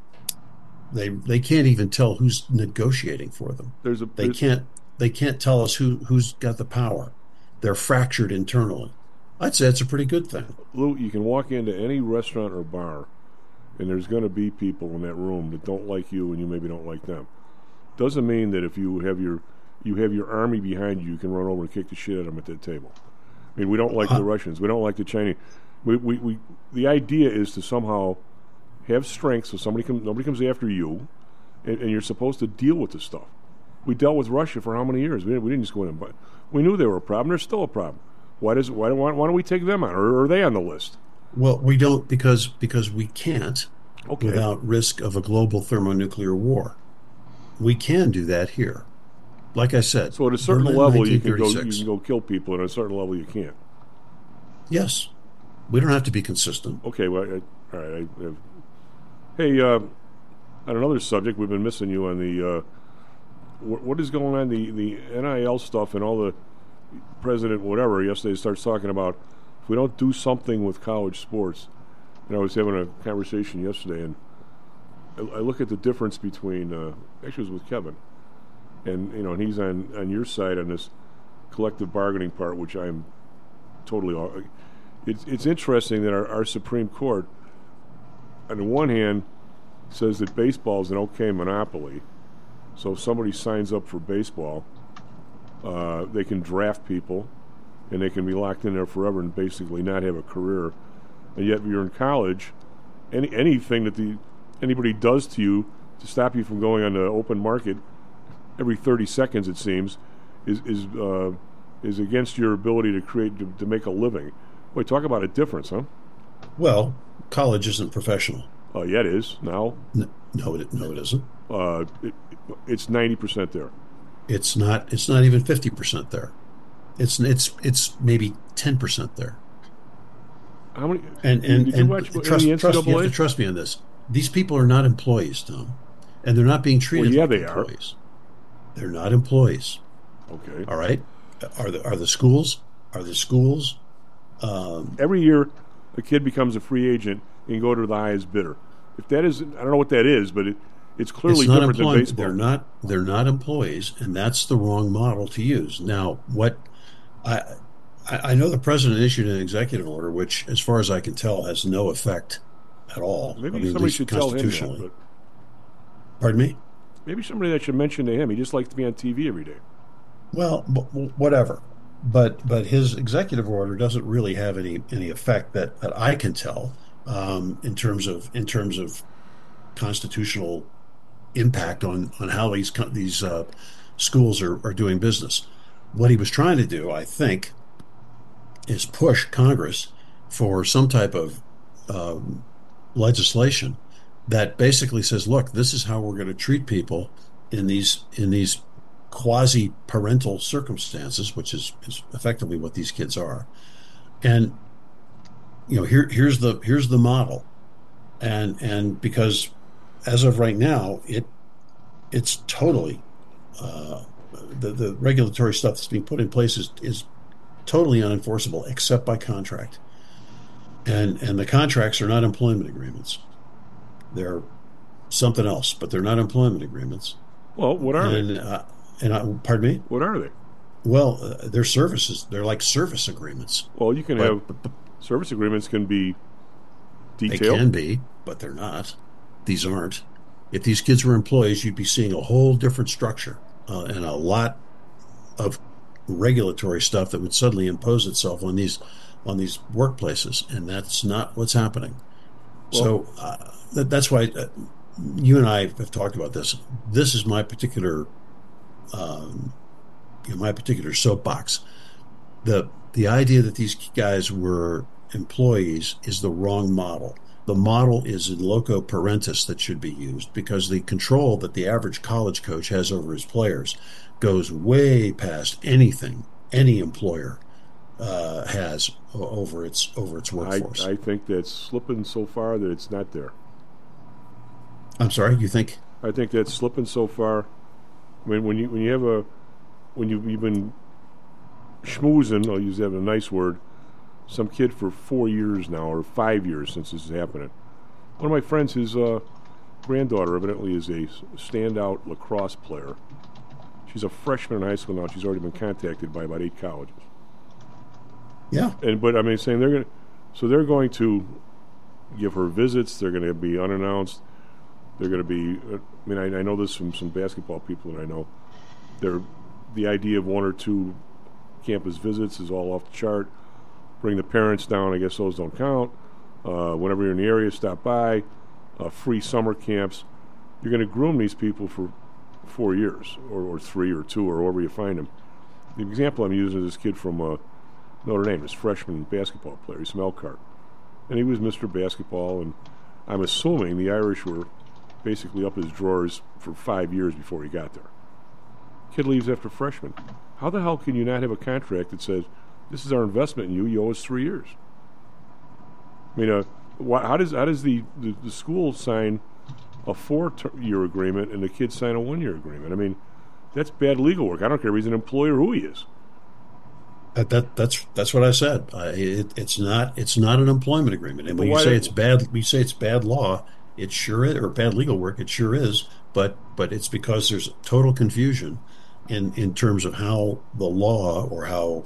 even tell who's negotiating for them. They can't tell us who's got the power. They're fractured internally. I'd say it's a pretty good thing. Lou, you can walk into any restaurant or bar, and there's going to be people in that room that don't like you, and you maybe don't like them. Doesn't mean that if you have your army behind you, you can run over and kick the shit out of them at that table. I mean, we don't like the Russians. We don't like the Chinese. The idea is to somehow have strength so nobody comes after you, and you're supposed to deal with this stuff. We dealt with Russia for how many years? We didn't just go in and but we knew they were a problem. They're still a problem. Why don't we take them on? Or are they on the list? Well, we don't because we can't Okay. without risk of a global thermonuclear war. We can do that here. Like I said, So at a certain Berlin, level, you can 1936. go kill people. And at a certain level, you can't. Yes, we don't have to be consistent. Okay. Well, all right. Hey, on another subject, we've been missing you on the what is going on the NIL stuff and all the president whatever yesterday starts talking about if we don't do something with college sports. And I was having a conversation yesterday, and I look at the difference between actually it was with Kevin, and and he's on your side on this collective bargaining part, which I'm totally. It's interesting that our Supreme Court, on the one hand, says that baseball is an okay monopoly. So if somebody signs up for baseball, they can draft people, and they can be locked in there forever and basically not have a career. And yet, if you're in college, anything that anybody does to you to stop you from going on the open market every 30 seconds, it seems, is against your ability to make a living. Boy, talk about a difference, huh? Well, college isn't professional. Yeah, it is now. No, it isn't. It's 90% there. It's not even 50% there. It's maybe 10% there. How many? And did you watch trust, any you have to NCAA? trust me on this. These people are not employees, Tom, and they're not being treated Well, yeah, like they employees. They're not employees. Okay. All right. Are the schools? Every year, a kid becomes a free agent and go to the highest bidder. If that is, I don't know what that is, but it's clearly it's not different than employment. baseball. They're not employees, and that's the wrong model to use. Now, what I know the president issued an executive order, which, as far as I can tell, has no effect at all. Maybe I mean, at somebody least should tell him that. constitutionally. But Pardon me? maybe somebody that should mention to him. He just likes to be on TV every day. Well, whatever. But his executive order doesn't really have any effect that I can tell in terms of constitutional impact on how these schools are doing business. What he was trying to do, I think, is push Congress for some type of legislation that basically says, look, this is how we're going to treat people in these quasi-parental circumstances, which is effectively what these kids are. And here's the model, and because as of right now, it's totally the regulatory stuff that's being put in place is totally unenforceable except by contract, and the contracts are not employment agreements. They're something else, but they're not employment agreements. Well, what are they? Pardon me? What are they? Well, they're services. They're like service agreements. Well, you can have service agreements can be detailed. They can be, but they're not. These aren't. If these kids were employees, you'd be seeing a whole different structure and a lot of regulatory stuff that would suddenly impose itself on these workplaces, and that's not what's happening. Well, so that's why you and I have talked about this. This is my particular soapbox. The idea that these guys were employees is the wrong model. The model is in loco parentis that should be used, because the control that the average college coach has over his players goes way past anything any employer has over its workforce. I think that's slipping so far that it's not there. I'm sorry, you think? I think that's slipping so far. I mean, when you've been schmoozing, I'll use that a nice word, some kid for 4 years now, or 5 years since this is happening. One of my friends, his granddaughter evidently is a standout lacrosse player. She's a freshman in high school now. She's already been contacted by about 8 colleges. Yeah. But I mean, saying they're going to give her visits. They're going to be unannounced. They're going to be. I mean, I know this from some basketball people that I know. The idea of 1 or 2 campus visits is all off the chart. Bring the parents down. I guess those don't count. Whenever you're in the area, stop by. Free summer camps. You're going to groom these people for 4 years, or 3 or 2, or wherever you find them. The example I'm using is this kid from Notre Dame, this freshman basketball player. He's from Elkhart. And he was Mr. Basketball, and I'm assuming the Irish were basically up his drawers for 5 years before he got there. Kid leaves after freshman. How the hell can you not have a contract that says, this is our investment in you, you owe us 3 years? I mean, how does the school sign a 4-year agreement and the kid sign a 1-year agreement? I mean, that's bad legal work. I don't care if he's an employee or who he is. That's what I said. It's not an employment agreement. And when you say it's bad law, it sure is, or bad legal work, it sure is. But it's because there's total confusion in terms of how the law, or how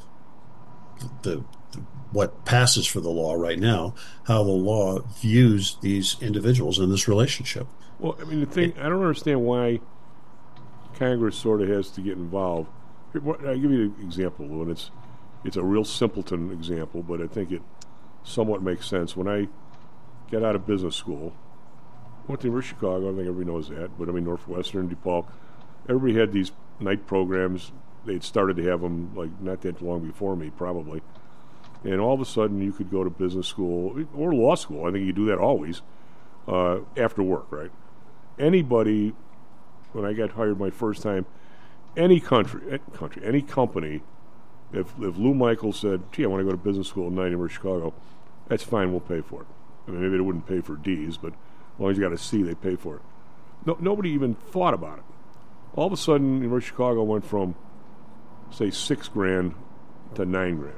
what passes for the law right now, how the law views these individuals in this relationship. Well, I mean, I don't understand why Congress sort of has to get involved. I'll give you an example, Lou, and it's a real simpleton example, but I think it somewhat makes sense. When I got out of business school, I went to University of Chicago. I think everybody knows that, but I mean, Northwestern, DePaul, everybody had these night programs. They'd started to have them like not that long before me, probably. And all of a sudden, you could go to business school or law school. I think you do that always after work, right? Anybody, when I got hired my first time, any company, if Lou Michaels said, gee, I want to go to business school at University of Chicago, that's fine, we'll pay for it. I mean, maybe they wouldn't pay for D's, but as long as you got a C, they pay for it. Nobody even thought about it. All of a sudden, University of Chicago went from, say, $6,000 to $9,000.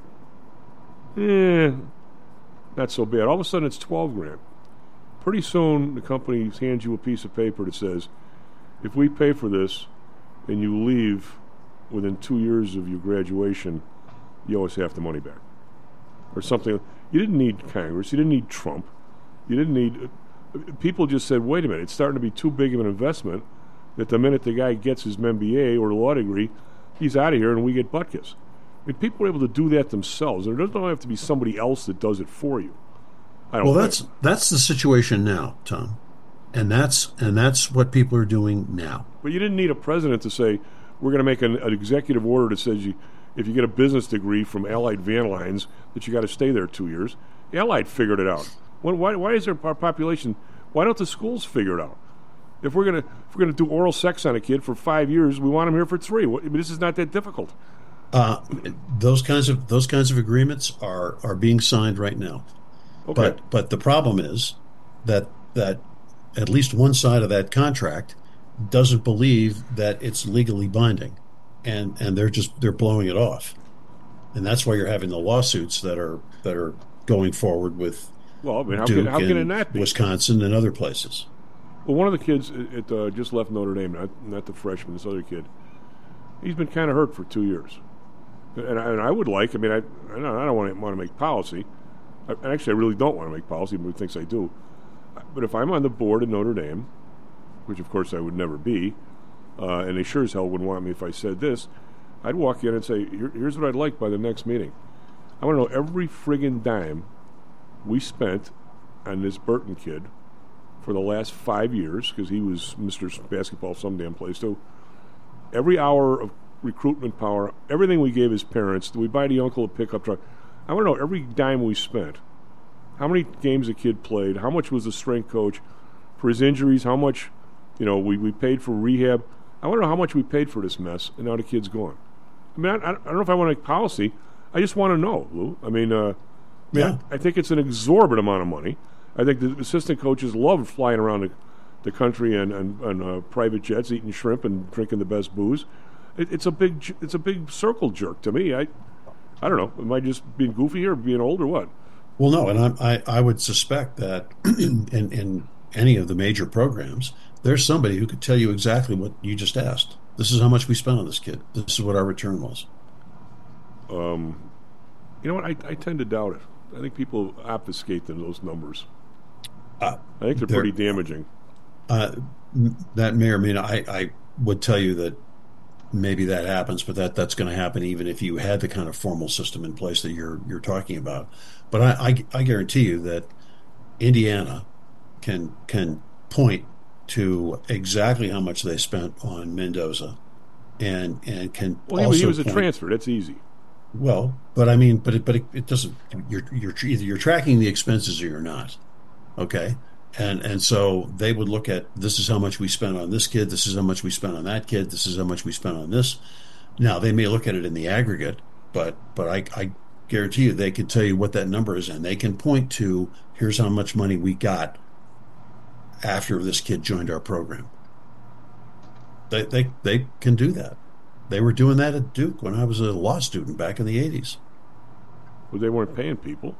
Not so bad. All of a sudden, it's $12,000. Pretty soon, the company hands you a piece of paper that says, if we pay for this and you leave within 2 years of your graduation, you owe us half the money back. Or something. You didn't need Congress. You didn't need Trump. You didn't need... People just said, wait a minute, it's starting to be too big of an investment that the minute the guy gets his MBA or law degree, he's out of here and we get butt kiss. I mean, people are able to do that themselves. There doesn't have to be somebody else that does it for you. That's the situation now, Tom. And that's what people are doing now. But you didn't need a president to say, we're going to make an executive order that says if you get a business degree from Allied Van Lines, that you got to stay there 2 years. Allied figured it out. Why is our population? Why don't the schools figure it out? If we're gonna do oral sex on a kid for 5 years, we want him here for 3. This is not that difficult. Those kinds of agreements are being signed right now. Okay. But the problem is that at least one side of that contract doesn't believe that it's legally binding, and they're blowing it off, and that's why you're having the lawsuits that are going forward with Duke how can it not be? Wisconsin and other places. Well, one of the kids just left Notre Dame, not the freshman, this other kid. He's been kind of hurt for 2 years. And I would like. I mean, I don't want to make policy. Actually, I really don't want to make policy, but thinks I do. But if I'm on the board of Notre Dame, which of course I would never be, and they sure as hell wouldn't want me if I said this, I'd walk in and say, here's what I'd like by the next meeting. I want to know every friggin' dime we spent on this Burton kid for the last 5 years, because he was Mr. Basketball some damn place too. Every hour of recruitment power, everything we gave his parents. Did we buy the uncle a pickup truck? I want to know every dime we spent. How many games the kid played? How much was the strength coach for his injuries? How much, we paid for rehab? I want to know how much we paid for this mess, and now the kid's gone. I mean, I don't know if I want to make policy. I just want to know, Lou. I mean, I think it's an exorbitant amount of money. I think the assistant coaches love flying around the country and private jets, eating shrimp and drinking the best booze. It's a big circle jerk to me. I don't know. Am I just being goofy here, or being old, or what? Well, no, and I would suspect that in any of the major programs, there's somebody who could tell you exactly what you just asked. This is how much we spent on this kid. This is what our return was. You know what? I tend to doubt it. I think people obfuscate those numbers. I think they're pretty damaging. That may or may not. I would tell you that maybe that happens, but that's going to happen even if you had the kind of formal system in place that you're talking about. But I guarantee you that Indiana can point to exactly how much they spent on Mendoza, and can also he was a transfer. That's easy. Well, but it doesn't. You're tracking the expenses or you're not. Okay. And so they would look at, this is how much we spent on this kid, this is how much we spent on that kid, this is how much we spent on this. Now, they may look at it in the aggregate, but I guarantee you they can tell you what that number is, and they can point to, here's how much money we got after this kid joined our program. They can do that. They were doing that at Duke when I was a law student back in the 80s. Well, they weren't paying people.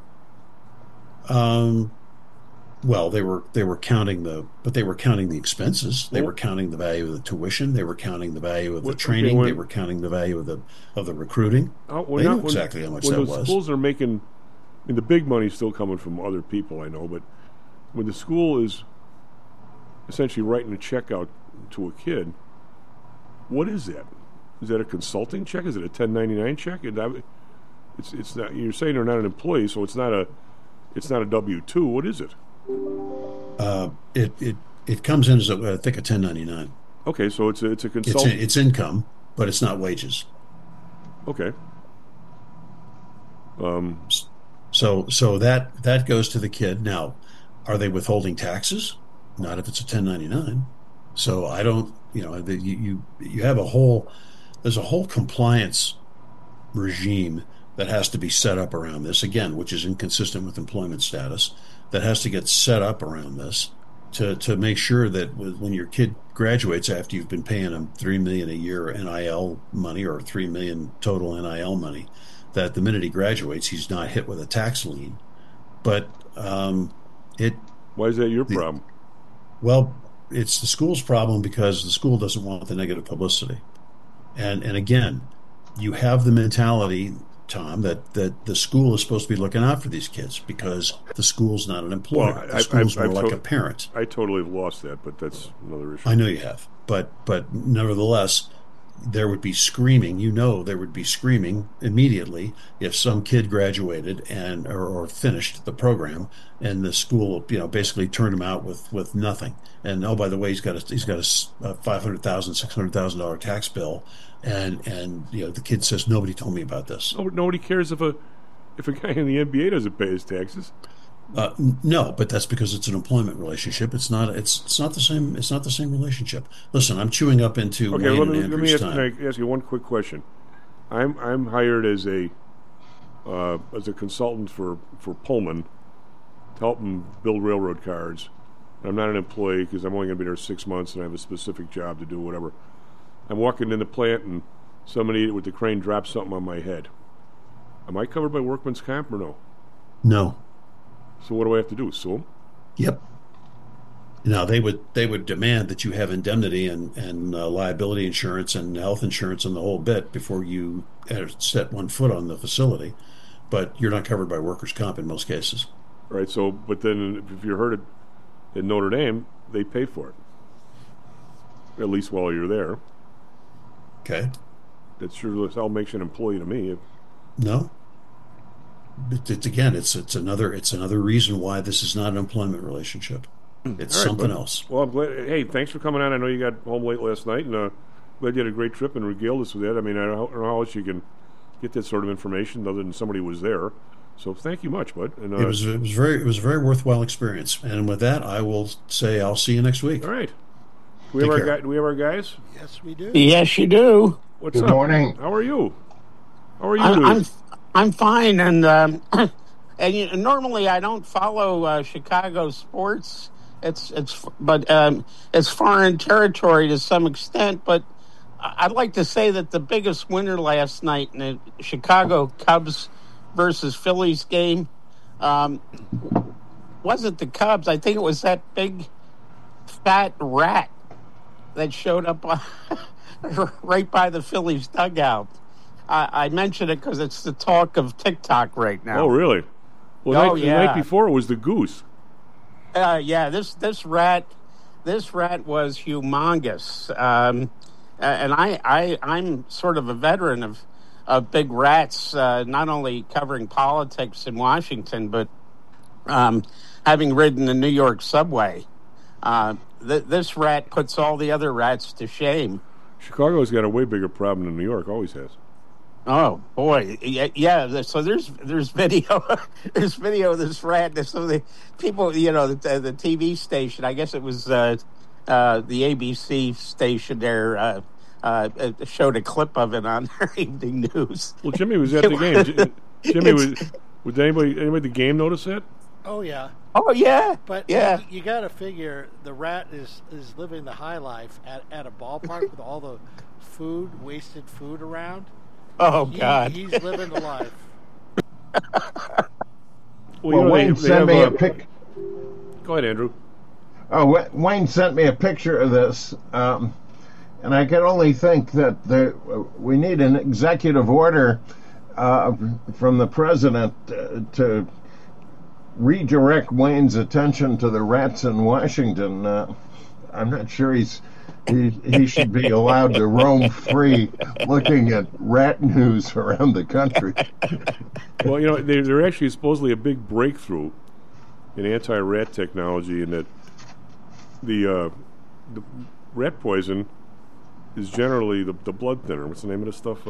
Well, they were counting the expenses. They were counting the value of the tuition. They were counting the value of the training. They were counting the value of the recruiting. They knew exactly how much that was. When the schools are making, the big money's still coming from other people, I know, but when the school is essentially writing a check out to a kid, what is that? Is that a consulting check? Is it a 1099 check? It's not. You're saying they're not an employee, so it's not a W-2. What is it? It comes in as I think a 1099. Okay, so it's a consulting. It's income, but it's not wages. Okay. So that goes to the kid. Now, are they withholding taxes? Not if it's a 1099. So I don't. You have there's a whole compliance regime that has to be set up around this, again, which is inconsistent with employment status, that has to get set up around this to make sure that when your kid graduates after you've been paying him $3 million a year NIL money or $3 million total NIL money, that the minute he graduates, he's not hit with a tax lien. But why is that your problem? Well, it's the school's problem because the school doesn't want the negative publicity. And again, you have the mentality, Tom, that the school is supposed to be looking out for these kids because the school's not an employer. Well, the school's more like a parent. I totally have lost that, but that's another issue. I know you have. But nevertheless, there would be screaming. There would be screaming immediately if some kid graduated or finished the program and the school basically turned him out with nothing. And oh, by the way, he's got a $500,000, $600,000 tax bill. And the kid says, nobody told me about this. Nobody cares if a guy in the NBA doesn't pay his taxes. No, but that's because it's an employment relationship. It's not the same. It's not the same relationship. Listen, I'm chewing up into okay. Wayne Let me time. ask you one quick question. I'm hired as a consultant for Pullman to help them build railroad cars. I'm not an employee because I'm only going to be there 6 months and I have a specific job to do, whatever. I'm walking in the plant and somebody with the crane drops something on my head. Am I covered by workman's comp or no? No. So what do I have to do? Sue them? Yep. Now they would demand that you have indemnity and liability insurance and health insurance and the whole bit before you set one foot on the facility, but you're not covered by workers' comp in most cases. Right. So, but then if you're hurt at Notre Dame, they pay for it, at least while you're there. Okay. That sure all makes you an employee to me. No. It's another reason why this is not an employment relationship. It's something else. Well, I'm glad. Hey, thanks for coming on. I know you got home late last night, and glad you had a great trip and regaled us with that. I mean, I don't know how else you can get that sort of information other than somebody was there. So thank you much, bud. And, it was a very worthwhile experience. And with that, I will say I'll see you next week. All right. Do we have our guys? Yes, we do. Yes, you do. What's Good up? morning. How are you? How are you? I'm fine, and normally I don't follow Chicago sports. It's foreign territory to some extent. But I'd like to say that the biggest winner last night in the Chicago Cubs versus Phillies game wasn't the Cubs. I think it was that big fat rat that showed up right by the Phillies dugout. I mention it because it's the talk of TikTok right now. Oh, really? Well, the night before it was the goose. Yeah, this rat was humongous, and I'm sort of a veteran of big rats, not only covering politics in Washington, but having ridden the New York subway. This rat puts all the other rats to shame. Chicago's got a way bigger problem than New York always has. Oh boy, yeah. So there's video, there's video of this rat. So the people, the TV station, I guess it was the ABC station there, showed a clip of it on their evening news. Well, Jimmy was at the game. Jimmy Did anybody at the game notice that? Oh yeah. Oh yeah. But yeah, you got to figure the rat is living the high life at a ballpark with all the wasted food around. Oh God. He's living the life. Wayne sent me a pic. Go ahead, Andrew. Oh, Wayne sent me a picture of this, and I can only think that we need an executive order from the president to redirect Wayne's attention to the rats in Washington. I'm not sure he should be allowed to roam free looking at rat news around the country. Well, there actually is supposedly a big breakthrough in anti-rat technology in that the rat poison is generally the blood thinner. What's the name of this stuff?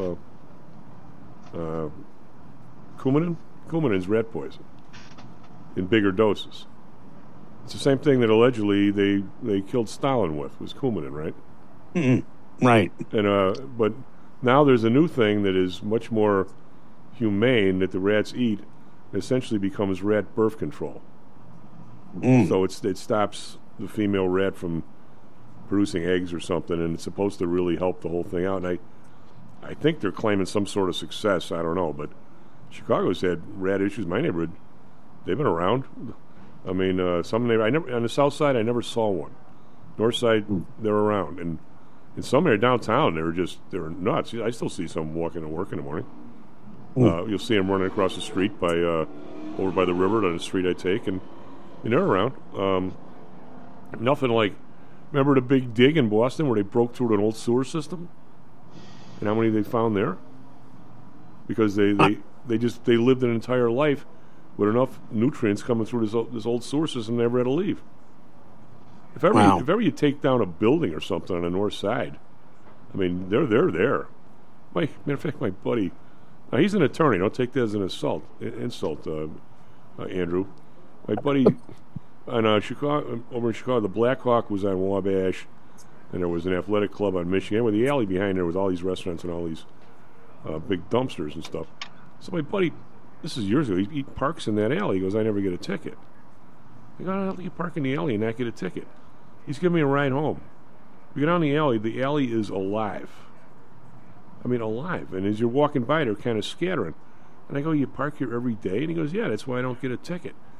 Coumadin? Coumadin's rat poison in bigger doses. It's the same thing that allegedly they killed Stalin with, was Coumadin, right? Mm-hmm. Right. And but now there's a new thing that is much more humane that the rats eat. It essentially becomes rat birth control. So it stops the female rat from producing eggs or something, and it's supposed to really help the whole thing out. And I think they're claiming some sort of success. I don't know, but Chicago's had rat issues. My neighborhood, they've been around. I mean, some on the south side, I never saw one. North side, they're around, and in some area downtown, they're nuts. I still see some walking to work in the morning. You'll see them running across the street over by the river on the street I take, and they're around. Nothing like, remember the big dig in Boston where they broke through an old sewer system, and how many they found there? Because they lived an entire life with enough nutrients coming through this old sewer system, they never had to leave. If ever you take down a building or something on the north side, I mean, they're there. Matter of fact, my buddy, now he's an attorney. Don't take that as an insult, Andrew. My buddy on Chicago, over in Chicago, the Black Hawk was on Wabash, and there was an athletic club on Michigan. With the alley behind there was all these restaurants and all these big dumpsters and stuff. So my buddy, this is years ago, he parks in that alley. He goes, I never get a ticket. I go, how do you park in the alley and not get a ticket? He's giving me a ride home. We go down the alley is alive. I mean, alive. And as you're walking by, they're kind of scattering. And I go, you park here every day? And he goes, yeah, that's why I don't get a ticket.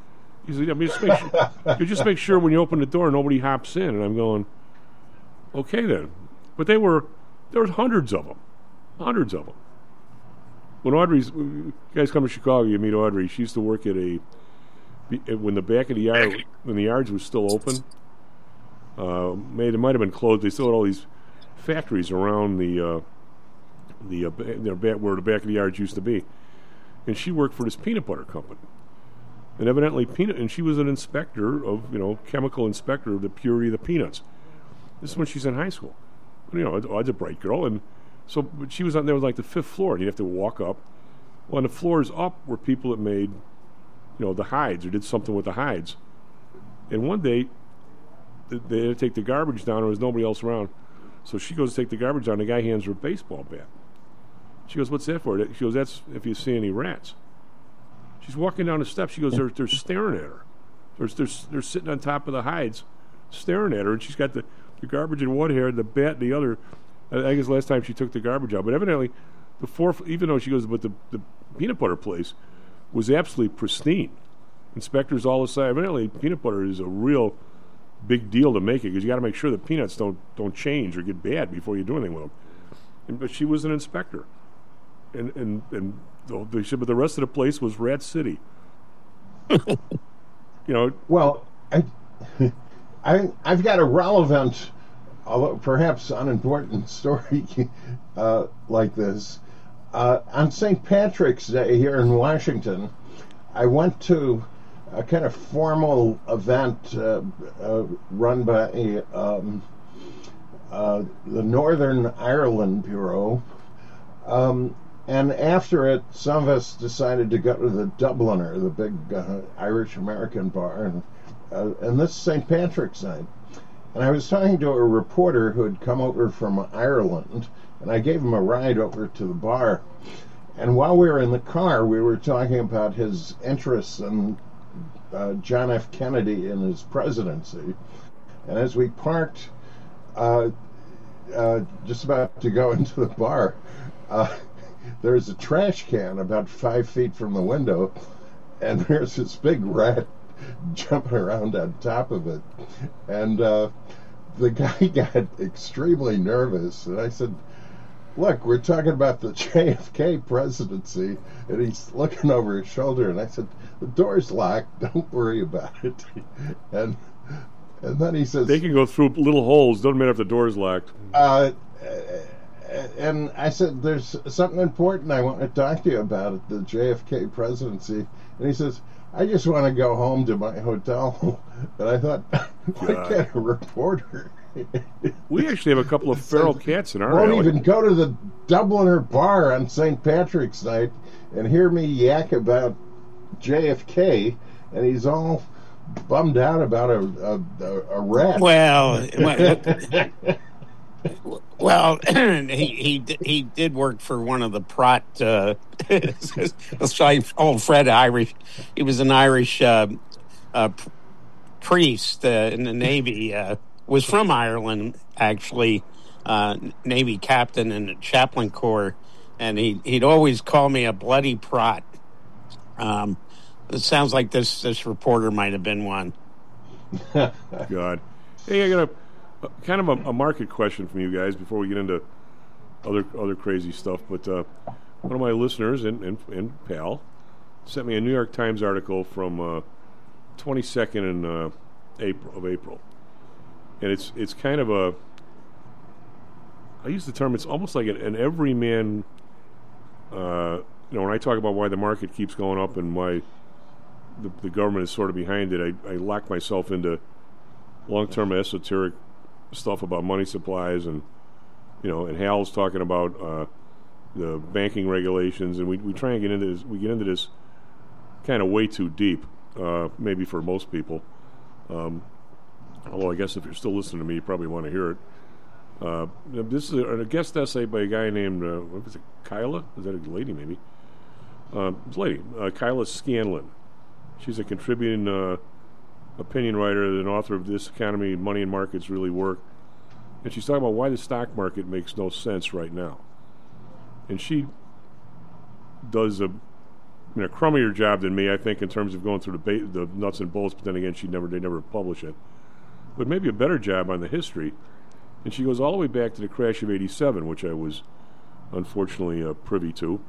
He said, just make sure when you open the door nobody hops in. And I'm going, okay then. But there were hundreds of them. Hundreds of them. When you guys come to Chicago, you meet Audrey. She used to work at when the back of the yard, when the yards was still open. It might have been closed. They still had all these factories around where the back of the yards used to be. And she worked for this peanut butter company. And evidently and she was an inspector of, chemical inspector of the purity of the peanuts. This is when she's in high school. I was a bright girl, and so but she was on there was like the 5th floor, and you'd have to walk up. Well, on the floors up were people that made, the hides or did something with the hides. And one day, they had to take the garbage down, and there was nobody else around. So she goes to take the garbage down, and the guy hands her a baseball bat. She goes, "What's that for?" She goes, "That's if you see any rats." She's walking down the steps. She goes, they're staring at her. They're sitting on top of the hides, staring at her, and she's got the garbage in one hand, the bat in the other. I guess last time she took the garbage out. But evidently, even though she goes, but the peanut butter place was absolutely pristine. Inspectors all aside, evidently peanut butter is a real big deal to make it because you got to make sure the peanuts don't change or get bad before you do anything with them. But she was an inspector, and but the rest of the place was Rat City. Well, I've got a relevant, although perhaps unimportant story like this. On St. Patrick's Day here in Washington, I went to a kind of formal event run by the Northern Ireland Bureau. And after it, some of us decided to go to the Dubliner, the big Irish-American bar, and this is St. Patrick's night. And I was talking to a reporter who had come over from Ireland, and I gave him a ride over to the bar. And while we were in the car, we were talking about his interests in John F. Kennedy and his presidency. And as we parked, just about to go into the bar, there's a trash can about 5 feet from the window, and there's this big rat jumping around on top of it. And the guy got extremely nervous, and I said, "Look, we're talking about the JFK presidency," and he's looking over his shoulder, and I said, "The door's locked, don't worry about it." And then he says, "They can go through little holes, doesn't matter if the door's locked." And I said, "There's something important I want to talk to you about at the JFK presidency." And he says, "I just want to go home to my hotel." And I thought, why can't a reporter? We actually have a couple of feral cats in our won't alley. even go to the Dubliner bar on St. Patrick's night and hear me yak about JFK, and he's all bummed out about a rat. Well, he did work for one of the Pratt. Old Fred Irish. He was an Irish priest in the Navy. Was from Ireland, actually. Navy captain in the chaplain corps, and he'd always call me a bloody Pratt. It sounds like this reporter might have been one. God, hey, I got kind of a market question from you guys before we get into other crazy stuff. But one of my listeners and pal sent me a New York Times article from 22nd of April, and it's kind of a, I use the term, it's almost like an everyman. When I talk about why the market keeps going up and why the government is sort of behind it, I lock myself into long-term esoteric stuff about money supplies, and Hal's talking about the banking regulations, and we try and get into this. We get into this kind of way too deep, maybe for most people. Although I guess if you're still listening to me, you probably want to hear it. This is a guest essay by a guy named what was it, Kyla? Is that a lady? Maybe it's a lady, Kyla Scanlon. She's a contributing opinion writer and author of This Economy, Money and Markets Really Work. And she's talking about why the stock market makes no sense right now. And she does a crummier job than me, I think, in terms of going through the nuts and bolts. But then again, they never publish it. But maybe a better job on the history. And she goes all the way back to the crash of '87, which I was unfortunately privy to.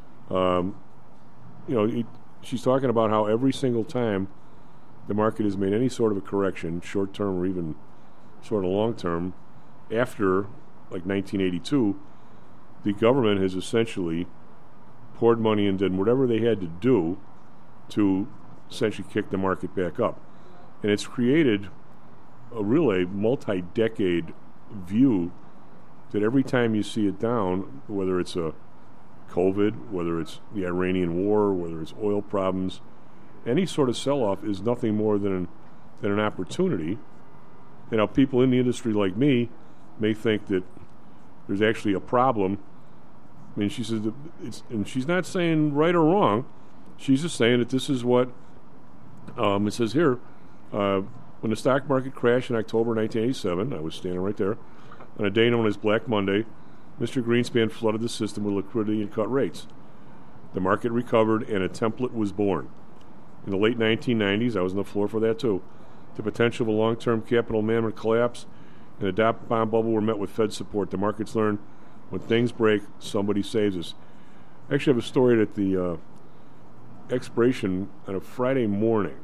She's talking about how every single time the market has made any sort of a correction, short-term or even sort of long-term, after, like, 1982, the government has essentially poured money and did whatever they had to do to essentially kick the market back up. And it's created a really multi-decade view that every time you see it down, whether it's a COVID, whether it's the Iranian war, whether it's oil problems, any sort of sell-off is nothing more than an opportunity. You know, people in the industry like me may think that there's actually a problem. I mean, she says and she's not saying right or wrong. She's just saying that this is what it says here. When the stock market crashed in October 1987, I was standing right there, on a day known as Black Monday, Mr. Greenspan flooded the system with liquidity and cut rates. The market recovered and a template was born. In the late 1990s, I was on the floor for that too, the potential of a long-term capital management collapse and the dot-com bubble were met with Fed support. The markets learned when things break, somebody saves us. I actually have a story at the expiration on a Friday morning.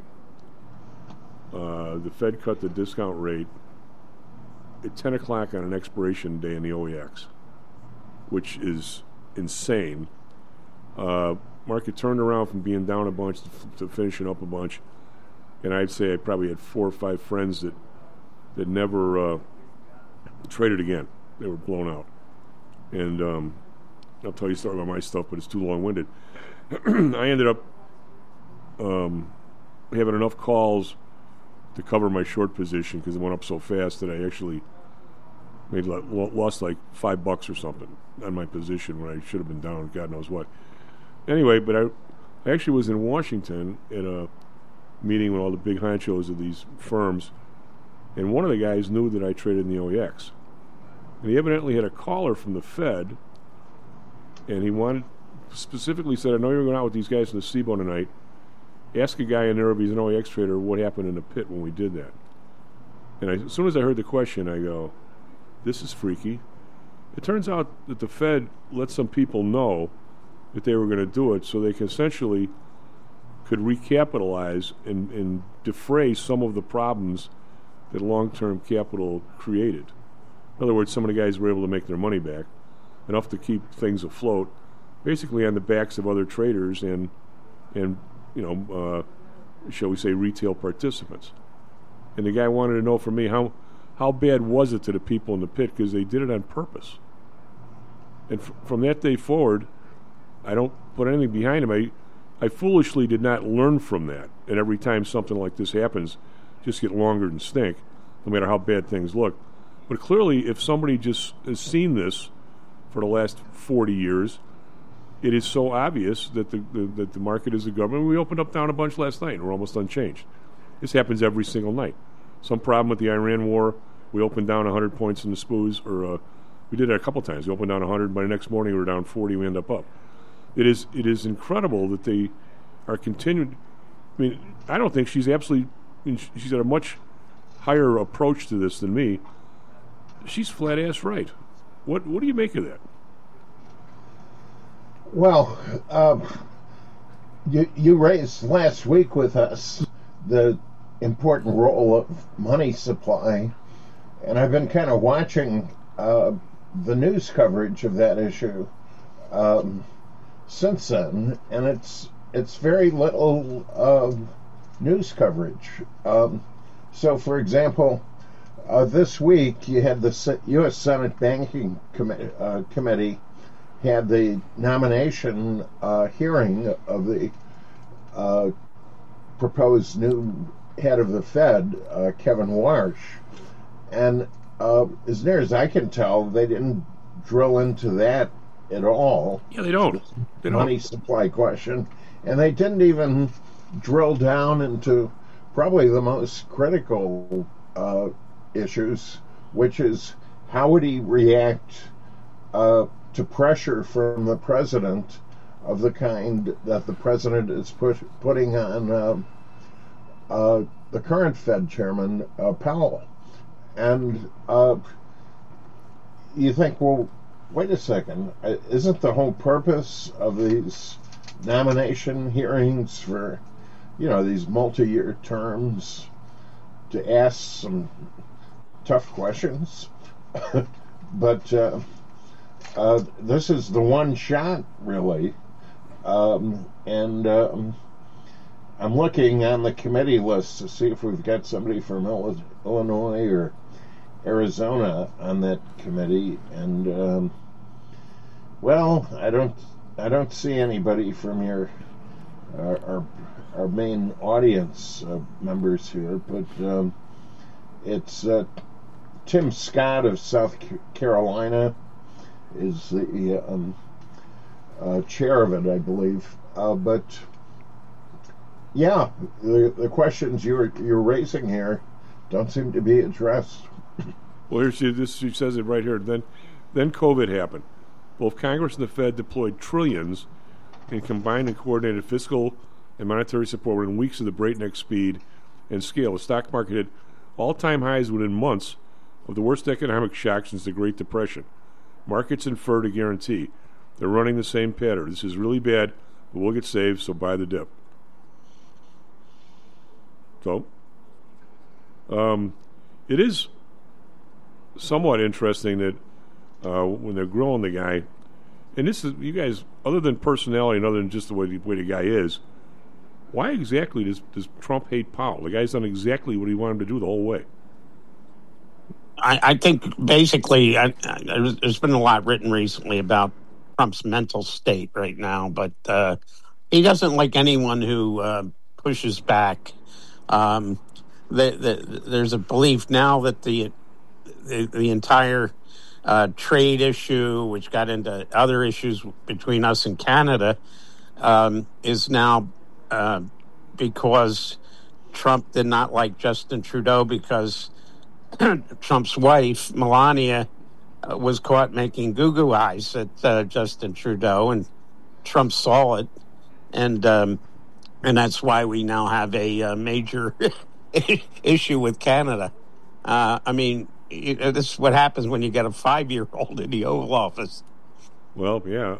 The Fed cut the discount rate at 10 o'clock on an expiration day in the OEX, which is insane. Market turned around from being down a bunch to finishing up a bunch, and I'd say I probably had 4 or 5 friends that never traded again. They were blown out. And I'll tell you a story about my stuff, but it's too long-winded. I ended up having enough calls to cover my short position because it went up so fast that I actually lost like $5 or something on my position when I should have been down God knows what. Anyway, but I actually was in Washington at a meeting with all the big honchos of these firms, and one of the guys knew that I traded in the OEX. And he evidently had a caller from the Fed, and he specifically said, I know you're going out with these guys in the C-Bone tonight. Ask a guy in there if he's an OEX trader what happened in the pit when we did that. And as soon as I heard the question, I go, this is freaky. It turns out that the Fed let some people know that they were going to do it so they can essentially could recapitalize and defray some of the problems that long-term capital created. In other words, some of the guys were able to make their money back, enough to keep things afloat, basically on the backs of other traders and shall we say, retail participants. And the guy wanted to know from me how bad was it to the people in the pit because they did it on purpose. And from that day forward, I don't put anything behind him. I foolishly did not learn from that. And every time something like this happens, just get longer and stink, no matter how bad things look. But clearly, if somebody just has seen this for the last 40 years, it is so obvious that the market is the government. We opened up down a bunch last night, and we're almost unchanged. This happens every single night. Some problem with the Iran war, we opened down 100 points in the SPOOs, or we did it a couple times. We opened down 100, by the next morning we were down 40, we end up. It is incredible that they are continuing. I mean, I don't think she's absolutely, she's got a much higher approach to this than me. She's flat-ass right. What do you make of that? Well, you raised last week with us the important role of money supply, and I've been kind of watching the news coverage of that issue since then, and it's very little news coverage. So, for example, this week you had the U.S. Senate Banking Committee had the nomination hearing of the proposed new head of the Fed, Kevin Warsh. And as near as I can tell, they didn't drill into that at all. Yeah, they don't. Money supply question. And they didn't even drill down into probably the most critical issues, which is how would he react to pressure from the president of the kind that the president is putting on the current Fed chairman, Powell. And you think, well, wait a second, isn't the whole purpose of these nomination hearings for, these multi-year terms to ask some tough questions? But this is the one shot, really. And I'm looking on the committee list to see if we've got somebody from Illinois or Arizona on that committee, and well, I don't see anybody from our main audience members here, but it's Tim Scott of South Carolina is the chair of it, I believe. But yeah, the questions you're raising here don't seem to be addressed. Well, she says it right here. Then COVID happened. Both Congress and the Fed deployed trillions in combined and coordinated fiscal and monetary support within weeks of the breakneck speed and scale. The stock market hit all-time highs within months of the worst economic shock since the Great Depression. Markets inferred a guarantee. They're running the same pattern. This is really bad, but we'll get saved, so buy the dip. So, it is somewhat interesting that when they're grilling the guy, and this is, you guys, other than personality and other than just the way the guy is, why exactly does Trump hate Powell? The guy's done exactly what he wanted him to do the whole way. I think basically there's been a lot written recently about Trump's mental state right now, but he doesn't like anyone who pushes back. There's a belief now that the entire trade issue, which got into other issues between us and Canada, is now because Trump did not like Justin Trudeau because Trump's wife, Melania, was caught making goo-goo eyes at Justin Trudeau, and Trump saw it, and that's why we now have a major issue with Canada. I mean, this is what happens when you get a 5-year-old in the Oval Office. Well, yeah.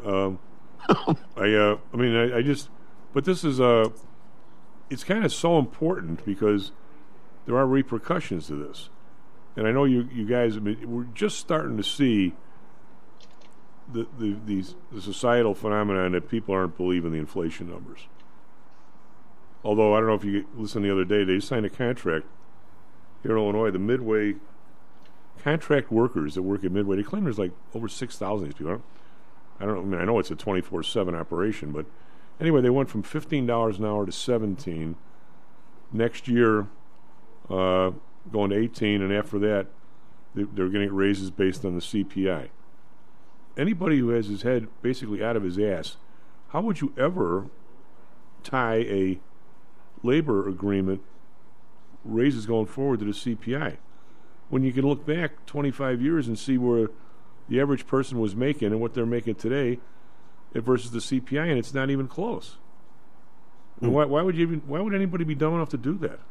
But this is it's kind of so important because there are repercussions to this. And I know you guys, we're just starting to see the societal phenomenon that people aren't believing the inflation numbers. Although, I don't know if you listened the other day, they signed a contract here in Illinois, the Midway contract workers that work at Midway, they claim there's like over 6,000 of these people. I know it's a 24/7 operation, but anyway, they went from $15 an hour to $17. Next year, going to 18, and after that, they're getting raises based on the CPI. Anybody who has his head basically out of his ass, how would you ever tie a labor agreement raises going forward to the CPI when you can look back 25 years and see where the average person was making and what they're making today versus the CPI, and it's not even close? And why would anybody be dumb enough to do that?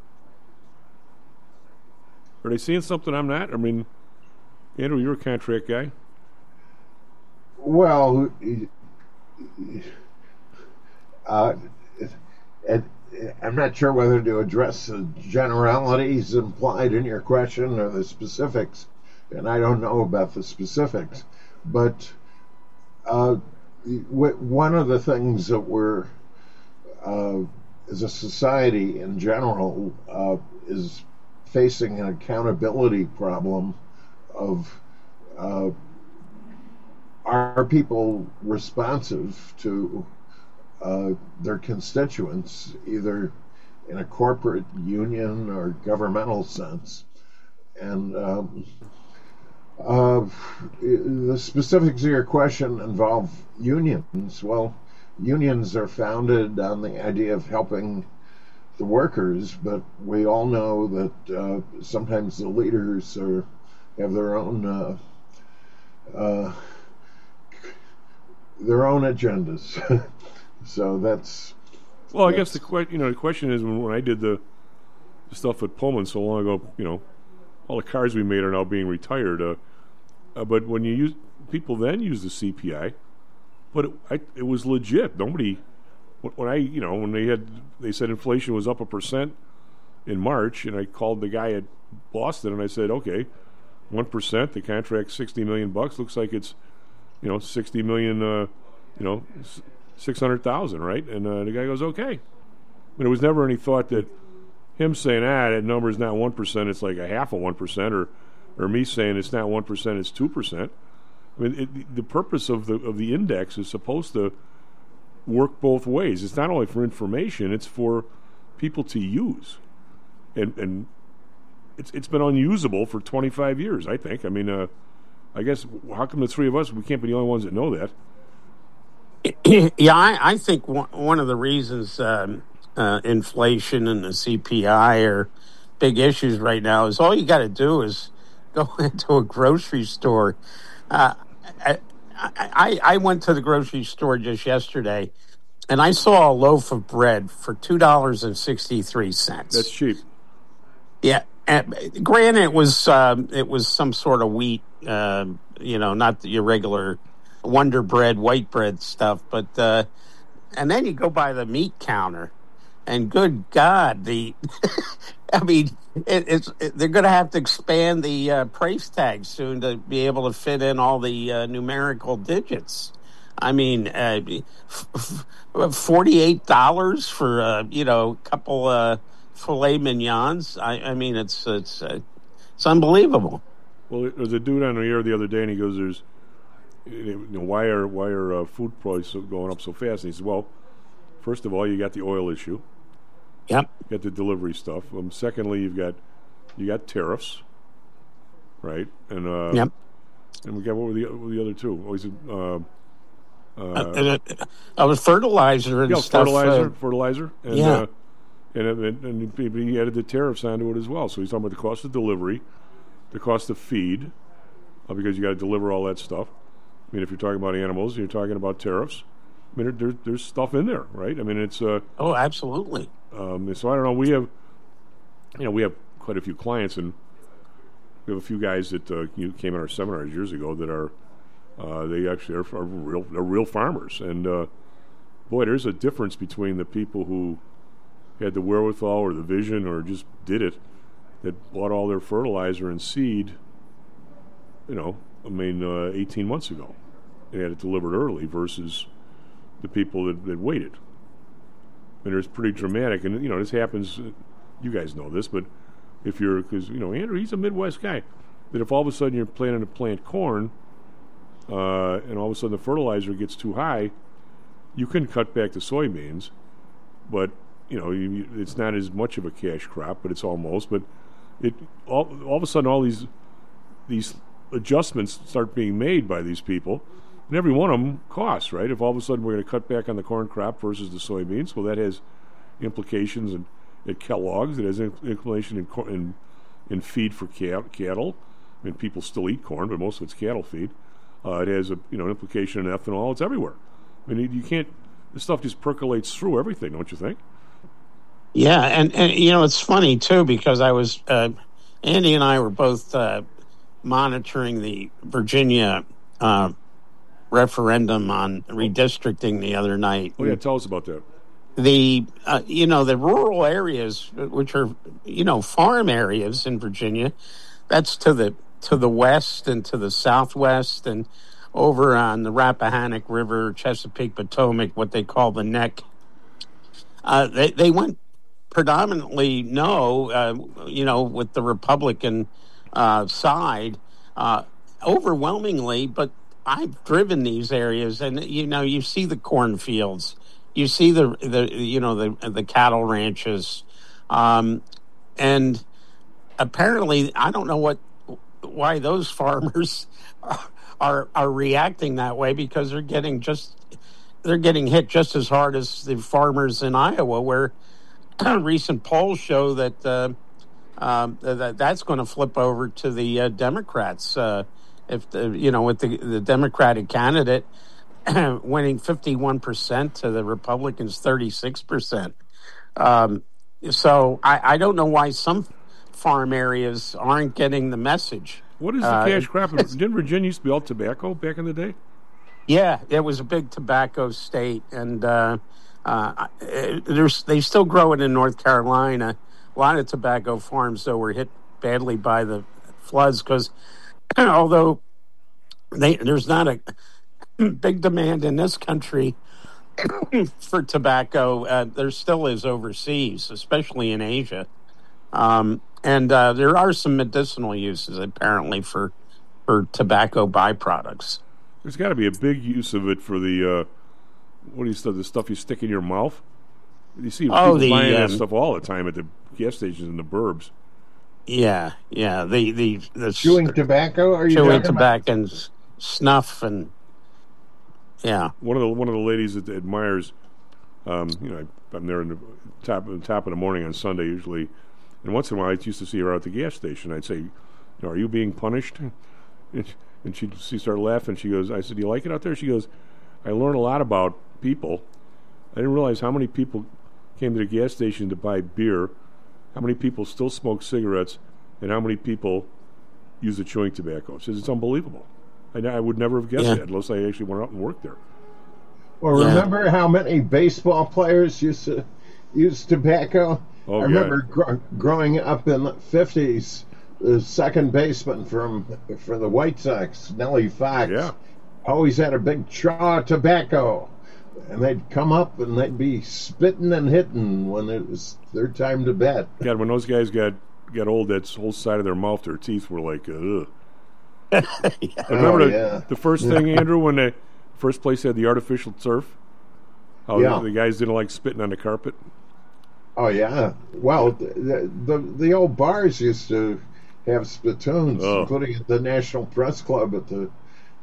Are they seeing something I'm not? I mean, Andrew, you're a contract guy. Well, I'm not sure whether to address the generalities implied in your question or the specifics, and I don't know about the specifics. But one of the things that we're, as a society in general, is facing an accountability problem of are people responsive to their constituents, either in a corporate union or governmental sense. And the specifics of your question involve unions. Well, unions are founded on the idea of helping the workers, but we all know that sometimes the leaders have their own their own agendas. So that's. Well, I guess the question is when I did the stuff at Pullman so long ago, all the cars we made are now being retired. But when people then use the CPI, but it was legit. Nobody, when they said inflation was up 1% in March, and I called the guy at Boston and I said, okay, 1%, the contract's $60 million. Looks like it's, 60 million, 600,000, right? And the guy goes, okay. But it was never any thought that him saying, that number's not 1%, it's like a half of 1%, or me saying it's not 1%, it's 2%. I mean, the purpose of the index is supposed to work both ways. It's not only for information; it's for people to use, and it's been unusable for 25 years. I think. I mean, I guess how come the three of us we can't be the only ones that know that? Yeah, I think one of the reasons inflation and the CPI are big issues right now is all you got to do is go into a grocery store. I went to the grocery store just yesterday, and I saw a loaf of bread for $2.63. That's cheap. Yeah, granted, it was some sort of wheat, not your regular Wonder Bread, white bread stuff, but and then you go by the meat counter, and good God, I mean, they're going to have to expand the price tag soon to be able to fit in all the numerical digits. I mean, $48 for a couple filet mignons. I mean, it's unbelievable. Well, there was a dude on the air the other day, and he goes, "There's, why are food prices going up so fast?" And he says, "Well, first of all, you got the oil issue. Yep. You got the delivery stuff. Secondly, you got tariffs, right? And yep. And we got what were the other two? Always was fertilizer and stuff. Fertilizer. And, yeah. And he added the tariffs onto it as well. So he's talking about the cost of delivery, the cost of feed, because you got to deliver all that stuff. I mean, if you're talking about animals, you're talking about tariffs. I mean, there's stuff in there, right? I mean, it's oh, absolutely. So I don't know. We have quite a few clients, and we have a few guys that came in our seminars years ago that are they actually are real farmers, and boy, there's a difference between the people who had the wherewithal or the vision or just did it, that bought all their fertilizer and seed, 18 months ago. They had it delivered early versus the people that waited. And it's pretty dramatic. And, this happens, you guys know this, but because, Andrew, he's a Midwest guy, that if all of a sudden you're planning to plant corn and all of a sudden the fertilizer gets too high, you can cut back to soybeans, but, it's not as much of a cash crop, but it's almost. But all of a sudden all these adjustments start being made by these people, and every one of them costs, right? If all of a sudden we're going to cut back on the corn crop versus the soybeans, well, that has implications at Kellogg's. It has implications in feed for cattle. I mean, people still eat corn, but most of it's cattle feed. It has an implication in ethanol. It's everywhere. I mean, you can't. This stuff just percolates through everything, don't you think? Yeah, and it's funny too, because I was Andy and I were both monitoring the Virginia referendum on redistricting the other night. Oh yeah, tell us about that. The the rural areas, which are farm areas in Virginia, that's to the west and to the southwest, and over on the Rappahannock River, Chesapeake, Potomac, what they call the Neck. They went predominantly no, with the Republican side, overwhelmingly. But I've driven these areas, and you see the cornfields, you see the cattle ranches, and apparently I don't know why those farmers are reacting that way, because they're getting hit just as hard as the farmers in Iowa, where recent polls show that that's going to flip over to the Democrats if with the Democratic candidate winning 51% to the Republicans 36%. So I don't know why some farm areas aren't getting the message. What is the cash crop? Didn't Virginia used to be all tobacco back in the day? Yeah, it was a big tobacco state, and they still grow it in North Carolina. A lot of tobacco farms, though, were hit badly by the floods because although there's not a big demand in this country for tobacco, there still is overseas, especially in Asia. And there are some medicinal uses, apparently, for tobacco byproducts. There's got to be a big use of it for the the stuff you stick in your mouth. You see people buying that stuff all the time at the gas stations in the burbs. Yeah. The chewing tobacco. Are you chewing tobacco and snuff and yeah. One of the ladies at Myers, I'm there in the top of the morning on Sunday usually, and once in a while I used to see her at the gas station. I'd say, "Are you being punished?" And she started laughing. She goes, I said, "Do you like it out there?" She goes, "I learned a lot about people. I didn't realize how many people came to the gas station to buy beer, how many people still smoke cigarettes, and how many people use the chewing tobacco." She says, "It's unbelievable. I would never have guessed that unless I actually went out and worked there." Well, remember how many baseball players used to use tobacco? I remember growing up in the 50s, the second baseman for the White Sox, Nellie Fox, always had a big straw of tobacco. And they'd come up and they'd be spitting and hitting when it was their time to bat. God, when those guys got old, that whole side of their mouth, their teeth were like, ugh. I remember the first thing, Andrew, when the first place had the artificial turf, how the guys didn't like spitting on the carpet. Oh, yeah. Well, the old bars used to have spittoons, including at the National Press Club at the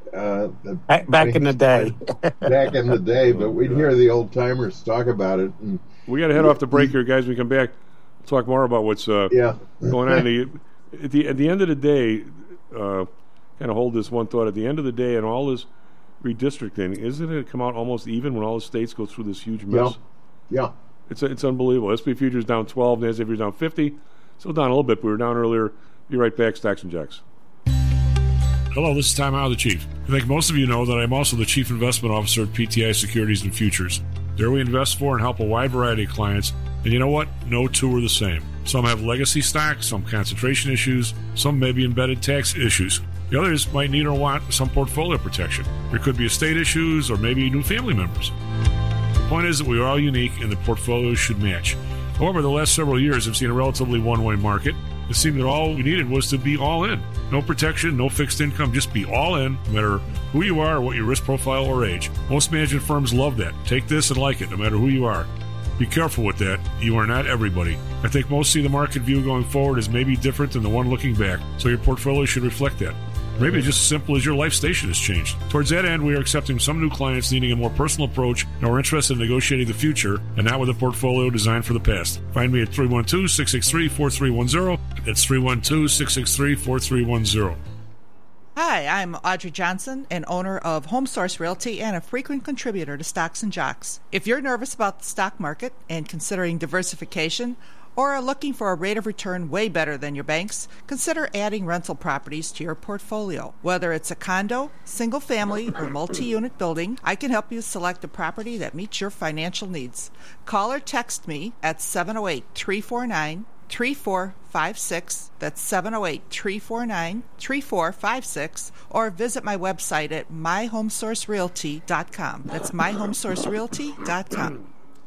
back in the day. Back in the day, but we'd hear the old timers talk about it. And we got to head off the break here, guys. When we come back, we'll talk more about what's going on. At the end of the day, kind of hold this one thought. At the end of the day, and all this redistricting, isn't it come out almost even when all the states go through this huge mess? Yeah. It's unbelievable. SP Futures down 12, NASDAQ Futures down 50. Still down a little bit, but we were down earlier. Be right back, Stocks and Jocks. Hello, this is Tom Howe, the Chief. I think most of you know that I'm also the Chief Investment Officer at PTI Securities and Futures. There we invest for and help a wide variety of clients, and you know what? No two are the same. Some have legacy stocks, some concentration issues, some may be embedded tax issues. The others might need or want some portfolio protection. There could be estate issues or maybe new family members. The point is that we are all unique and the portfolios should match. However, the last several years have seen a relatively one-way market. It seemed that all we needed was to be all in. No protection, no fixed income, just be all in, no matter who you are, or what your risk profile or age. Most management firms love that. Take this and like it, no matter who you are. Be careful with that. You are not everybody. I think most see the market view going forward as maybe different than the one looking back, so your portfolio should reflect that. Maybe just as simple as your life station has changed. Towards that end, we are accepting some new clients needing a more personal approach and are interested in negotiating the future and not with a portfolio designed for the past. Find me at 312-663-4310. That's 312-663-4310. Hi, I'm Audrey Johnson, an owner of Home Source Realty and a frequent contributor to Stocks and Jocks. If you're nervous about the stock market and considering diversification, or are looking for a rate of return way better than your banks, consider adding rental properties to your portfolio. Whether it's a condo, single family, or multi-unit building, I can help you select a property that meets your financial needs. Call or text me at 708-349-3456. That's 708-349-3456. Or visit my website at myhomesourcerealty.com. That's myhomesourcerealty.com.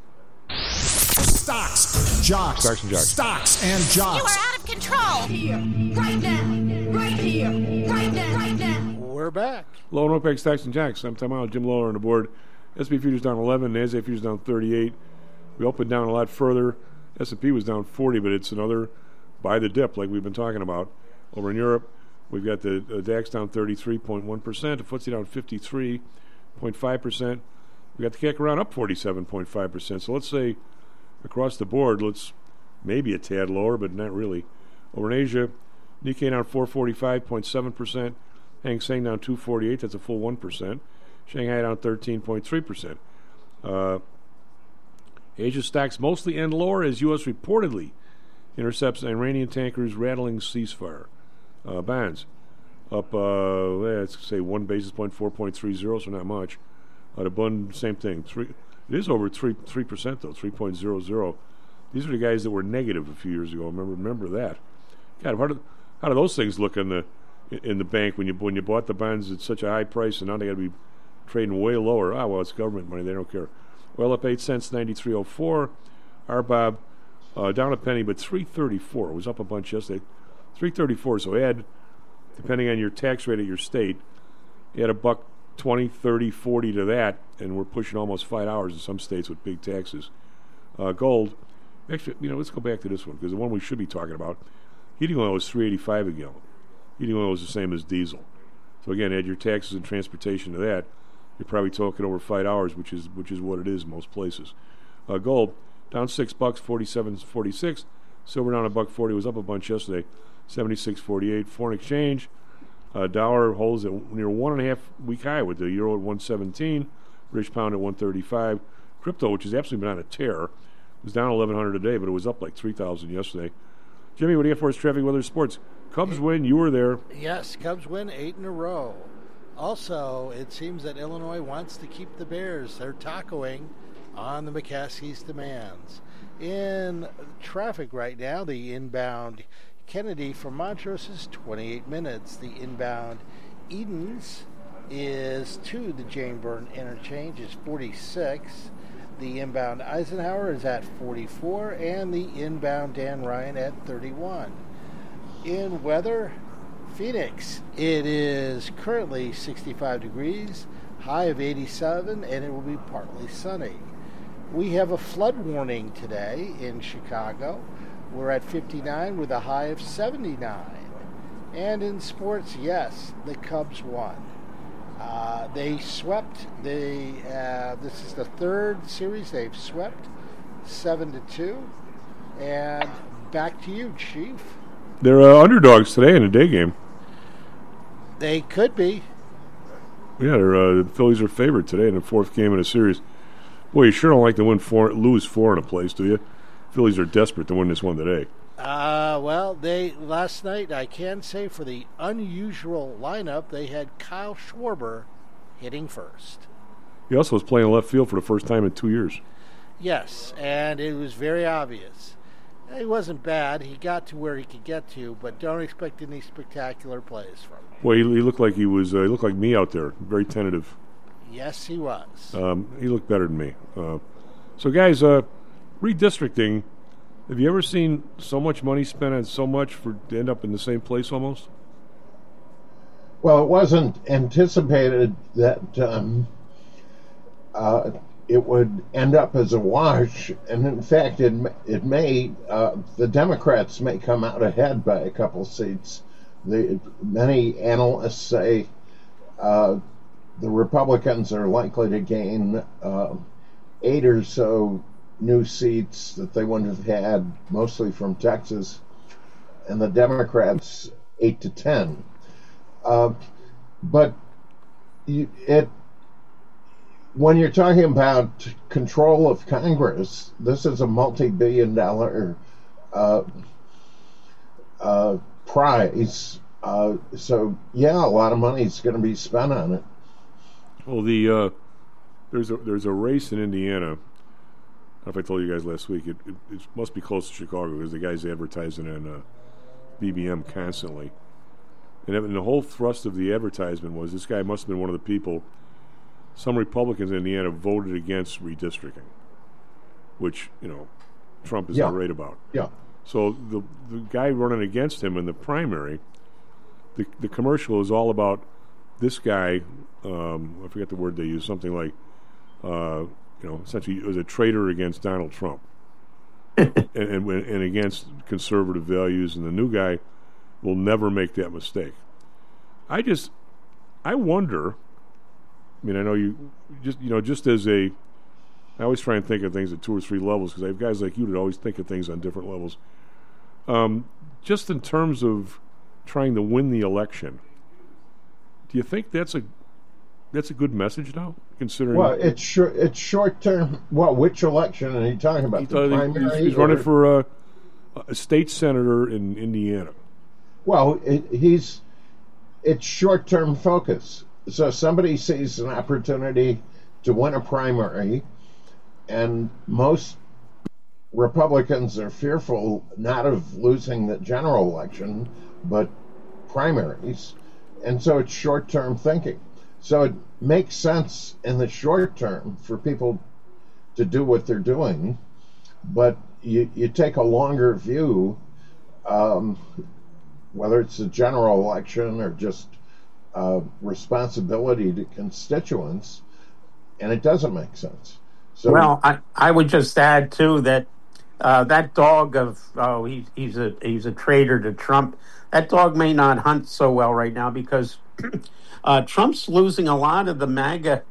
Stocks, jocks, Stocks and Jocks. Stocks and Jocks. You are out of control. Here, right now, right here, right now, right now. We're back. Low and OPEC Stocks and Jocks. I'm Tom Allen, Jim Lawler on the board. SP Futures down 11, NASDAQ Futures down 38. We opened down a lot further. S&P was down 40, but it's another buy the dip like we've been talking about. Over in Europe, we've got the DAX down 33.1%, the FTSE down 53.5%. We got the CAC around up 47.5%. So let's say across the board, let's maybe a tad lower, but not really. Over in Asia, Nikkei down 445.7%, Hang Seng down 248, that's a full 1%. Shanghai down 13.3%. Asia stocks mostly end lower as U.S. reportedly intercepts Iranian tankers rattling ceasefire. Bonds up, let's say 1 basis point, 4.30, so not much. The Bund, same thing. It is over 3% though, 3.00. These are the guys that were negative a few years ago. Remember that. God, how do those things look in the bank when you bought the bonds at such a high price, and now they got to be trading way lower? Well, it's government money; they don't care. Oil up 8 cents, 93.04. RBOB down a penny, but 3.34. It was up a bunch yesterday. 3.34. So add, depending on your tax rate at your state, add $1.20, 30, 40 to that, and we're pushing almost $5 in some states with big taxes. Gold. Actually, let's go back to this one because the one we should be talking about. Heating oil is $3.85 a gallon. Heating oil is the same as diesel. So again, add your taxes and transportation to that. You're probably talking over $5, which is what it is in most places. Gold down $6, 47.46. Silver down $1.40. Was up a bunch yesterday, 76.48. Foreign exchange, dollar holds at near 1.5 week high with the euro at 117, British pound at 135. Crypto, which has absolutely been on a tear, was down 1,100 a day, but it was up like 3,000 yesterday. Jimmy, what do you got for us? Traffic, weather, sports. Cubs win. You were there. Yes, Cubs win 8 in a row. Also, it seems that Illinois wants to keep the Bears. They're tacoing on the McCaskey's demands. In traffic right now, the inbound Kennedy from Montrose is 28 minutes. The inbound Edens is to the Jane Byrne interchange is 46. The inbound Eisenhower is at 44, and the inbound Dan Ryan at 31. In weather, Phoenix, it is currently 65 degrees, high of 87, and it will be partly sunny. We have a flood warning today in Chicago. We're at 59 with a high of 79. And in sports, yes, the Cubs won. They swept. This is the third series they've swept, 7-2. And back to you, Chief. They're underdogs today in a day game. They could be. Yeah, the Phillies are favored today in the fourth game in a series. Boy, you sure don't like to lose 4 in a place, do you? Phillies are desperate to win this one today. Well, last night, I can say for the unusual lineup, they had Kyle Schwarber hitting first. He also was playing left field for the first time in 2 years. Yes, and it was very obvious. He wasn't bad. He got to where he could get to, but don't expect any spectacular plays from him. Well, he looked like he looked like me out there, very tentative. Yes, he was. He looked better than me. So, guys, redistricting. Have you ever seen so much money spent on so much to end up in the same place almost? Well, it wasn't anticipated that it would end up as a wash, and in fact, it may. The Democrats may come out ahead by a couple seats. Many analysts say the Republicans are likely to gain 8 or so new seats that they wouldn't have had, mostly from Texas, and the Democrats 8 to 10. But when you're talking about control of Congress, this is a multi-billion-dollar prize. So yeah, a lot of money is going to be spent on it. Well, there's a race in Indiana. I don't know if I told you guys last week. It must be close to Chicago because the guy's advertising on BBM constantly. And the whole thrust of the advertisement was this guy must have been one of the people. Some Republicans in Indiana voted against redistricting, which Trump is irate about. Yeah. So the guy running against him in the primary, the commercial is all about this guy. I forget the word they use. Something like, essentially, it was a traitor against Donald Trump, and against conservative values. And the new guy will never make that mistake. I wonder. I mean, I know you just as I always try and think of things at 2 or 3 levels because I have guys like you that always think of things on different levels. Just in terms of trying to win the election, do you think that's that's a good message now, considering. Well, it's short term. Well, which election are you talking about? The primary? He's running for a state senator in Indiana. Well, it's short term focus. So somebody sees an opportunity to win a primary, and most Republicans are fearful not of losing the general election, but primaries. And so it's short-term thinking. So it makes sense in the short term for people to do what they're doing, but you take a longer view, whether it's a general election or just responsibility to constituents, and it doesn't make sense. So, well, I would just add too that that dog of he's a traitor to Trump. That dog may not hunt so well right now because Trump's losing a lot of the MAGA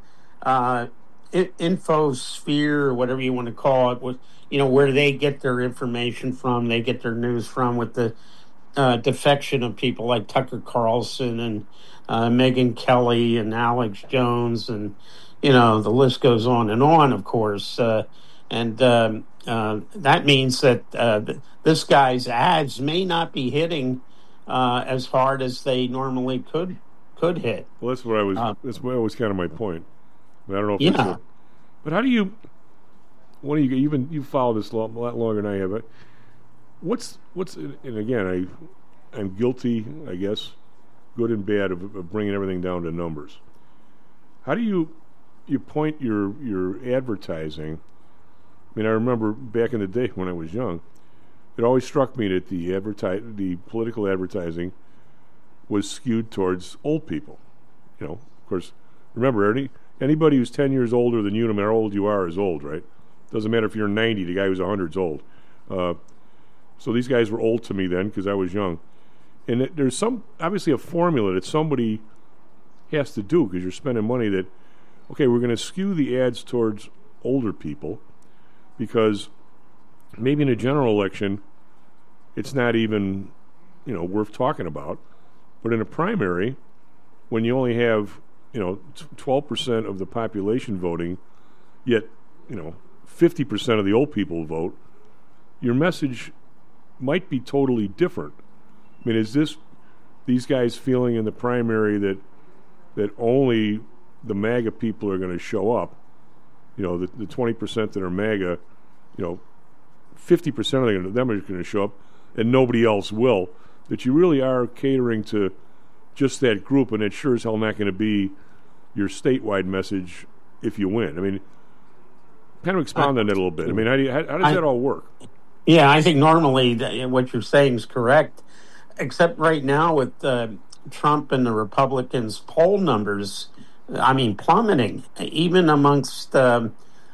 infosphere, or whatever you want to call it. Where they get their information from, they get their news from, with the defection of people like Tucker Carlson and Megyn Kelly and Alex Jones, and the list goes on and on, of course. And that means that this guy's ads may not be hitting as hard as they normally could hit. Well, that's what I was. That's what was kind of my point. I don't know if but how do you? One of you, you follow this a lot longer than I have. What's and again, I'm guilty, I guess, good and bad, of bringing everything down to numbers. How do you point your advertising? I mean, I remember back in the day when I was young, it always struck me that the political advertising was skewed towards old people. Of course, remember, anybody who's 10 years older than you, no matter how old you are, is old, right? Doesn't matter if you're 90, the guy who's 100 is old. So these guys were old to me then because I was young. And there's obviously a formula that somebody has to do because you're spending money that, okay, we're going to skew the ads towards older people because maybe in a general election it's not even, worth talking about. But in a primary, when you only have, 12% of the population voting, yet, 50% of the old people vote, your message might be totally different. I mean, is these guys feeling in the primary that only the MAGA people are going to show up? The 20% that are MAGA, 50% of them are going to show up, and nobody else will. That you really are catering to just that group, and it sure as hell not going to be your statewide message if you win. I mean, kind of expound on that a little bit. I mean, how does that all work? Yeah, I think normally what you're saying is correct, except right now with Trump and the Republicans' poll numbers, plummeting, even amongst those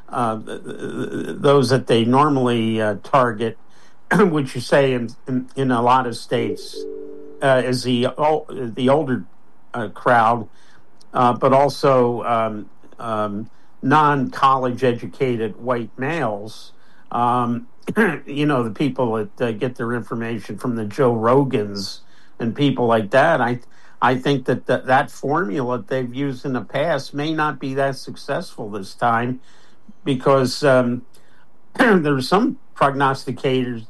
that they normally target, which you say in a lot of states is the older crowd, but also non-college educated white males. The people that get their information from the Joe Rogans and people like that. I think that formula they've used in the past may not be that successful this time because there's some prognostications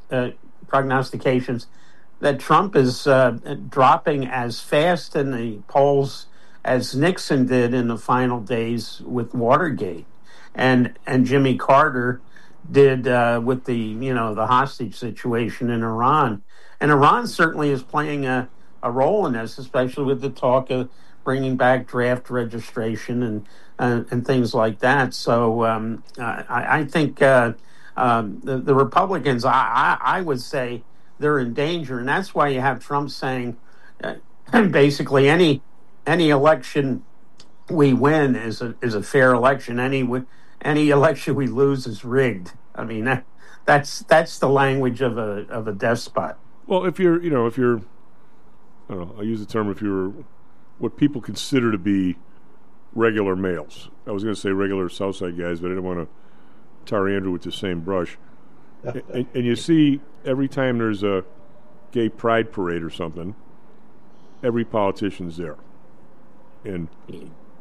that Trump is dropping as fast in the polls as Nixon did in the final days with Watergate, and Jimmy Carter did with the hostage situation in Iran. And Iran certainly is playing a role in this, especially with the talk of bringing back draft registration and things like that. So I think the Republicans, I would say, they're in danger, and that's why you have Trump saying basically any election we win is a fair election. Any election we lose is rigged. I mean, that's the language of a despot. Well, if you're, I don't know, I'll use the term, if you're what people consider to be regular males. I was going to say regular Southside guys, but I didn't want to tar Andrew with the same brush. and you see every time there's a gay pride parade or something, every politician's there. And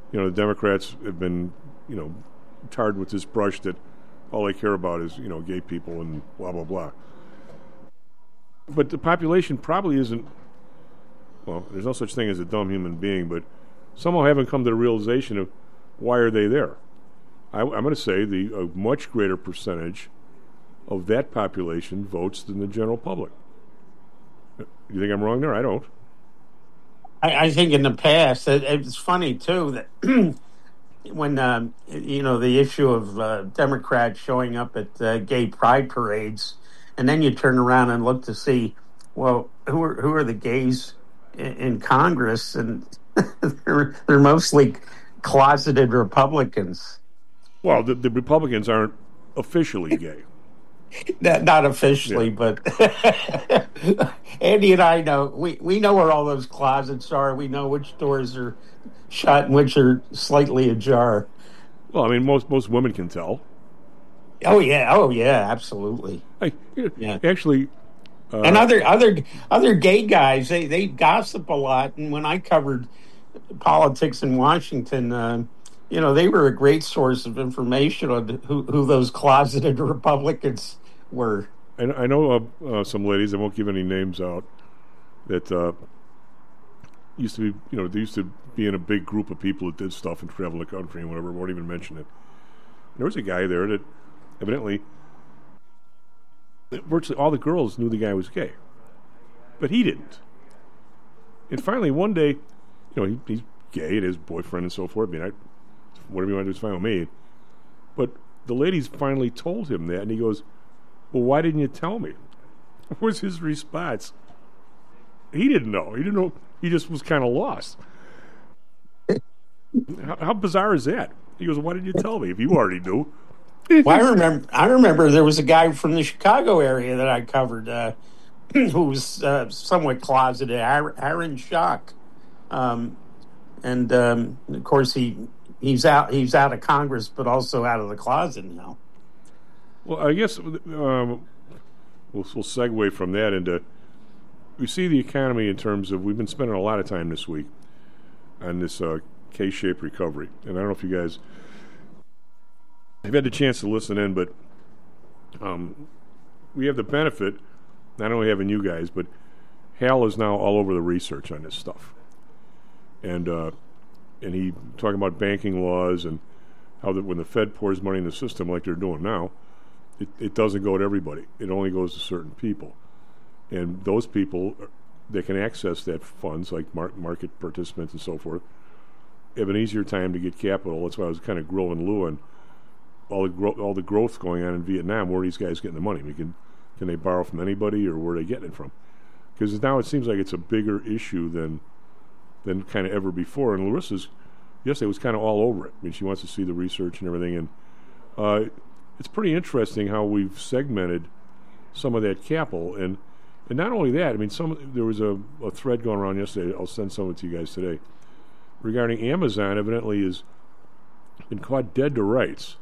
the Democrats have been, tarred with this brush that all they care about is, gay people and blah, blah, blah. But the population probably isn't, well, there's no such thing as a dumb human being, but somehow haven't come to the realization of why are they there. I'm going to say a much greater percentage of that population votes than the general public. You think I'm wrong there? I don't. I think in the past, it's funny, too, that when, the issue of Democrats showing up at gay pride parades, and then you turn around and look to see, well, who are the gays in Congress? And they're mostly closeted Republicans. Well, the Republicans aren't officially gay. Not officially, but Andy and I know. We know where all those closets are. We know which doors are shut and which are slightly ajar. Well, I mean, most women can tell. Oh yeah, absolutely. Yeah. Actually, and other gay guys, they gossip a lot. And when I covered politics in Washington, they were a great source of information on who those closeted Republicans were. I know some ladies, I won't give any names out, that used to be, they used to be in a big group of people that did stuff and travel the country and whatever, won't even mention it. There was a guy there that evidently virtually all the girls knew the guy was gay, but he didn't. And finally, one day, he's gay and his boyfriend and so forth. I mean, whatever you want to do is fine with me. But the ladies finally told him that, and he goes, well, why didn't you tell me? What was his response? He didn't know. He didn't know. He just was kind of lost. How bizarre is that? He goes, why didn't you tell me if you already knew? Well, I remember there was a guy from the Chicago area that I covered who was somewhat closeted, Aaron Schock. And of course, he's out of Congress, but also out of the closet now. Well, I guess we'll segue from that into, we see the economy in terms of, we've been spending a lot of time this week on this K-shaped recovery. And I don't know if you guys have had the chance to listen in, but we have the benefit, not only having you guys, but Hal is now all over the research on this stuff. And he talking about banking laws and how that when the Fed pours money in the system like they're doing now, it doesn't go to everybody. It only goes to certain people. And those people, they can access that funds, like market participants and so forth, have an easier time to get capital. That's why I was kind of grilling Lou on all the growth going on in Vietnam. Where are these guys getting the money? Can they borrow from anybody, or where are they getting it from? Because now it seems like it's a bigger issue than kind of ever before. And Larissa's yesterday was kind of all over it. I mean, she wants to see the research and everything. And it's pretty interesting how we've segmented some of that capital. And not only that, I mean, there was a thread going around yesterday. I'll send some of it to you guys today regarding Amazon. Evidently, has been caught dead to rights.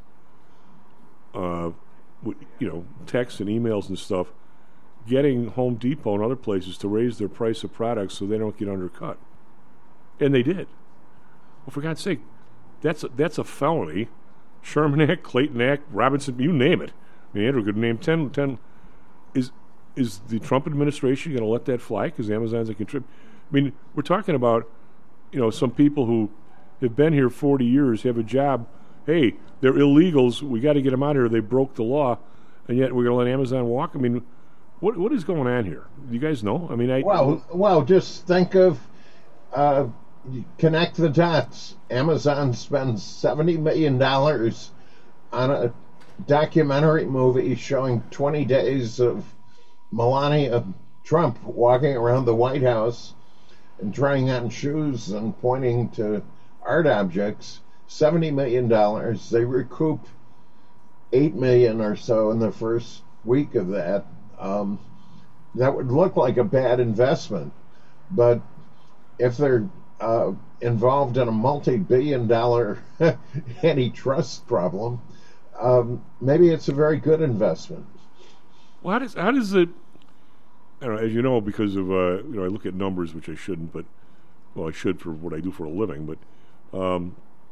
With, texts and emails and stuff, getting Home Depot and other places to raise their price of products so they don't get undercut. And they did. Well, for God's sake, that's a felony. Sherman Act, Clayton Act, Robinson, you name it. I mean, Andrew could name 10. Is the Trump administration going to let that fly because Amazon's a contributor? I mean, we're talking about, some people who have been here 40 years, have a job. Hey, they're illegals. We got to get them out of here. They broke the law, and yet we're going to let Amazon walk. I mean, what is going on here? Do you guys know? I mean, well, just think of connect the dots. Amazon spends $70 million on a documentary movie showing 20 days of Melania Trump walking around the White House and trying on shoes and pointing to art objects. $70 million. They recoup $8 million or so in the first week of that. That would look like a bad investment, but if they're involved in a multi-billion-dollar antitrust problem, maybe it's a very good investment. Well, how does it? I don't know, as you know, because of I look at numbers, which I shouldn't, but I should for what I do for a living. But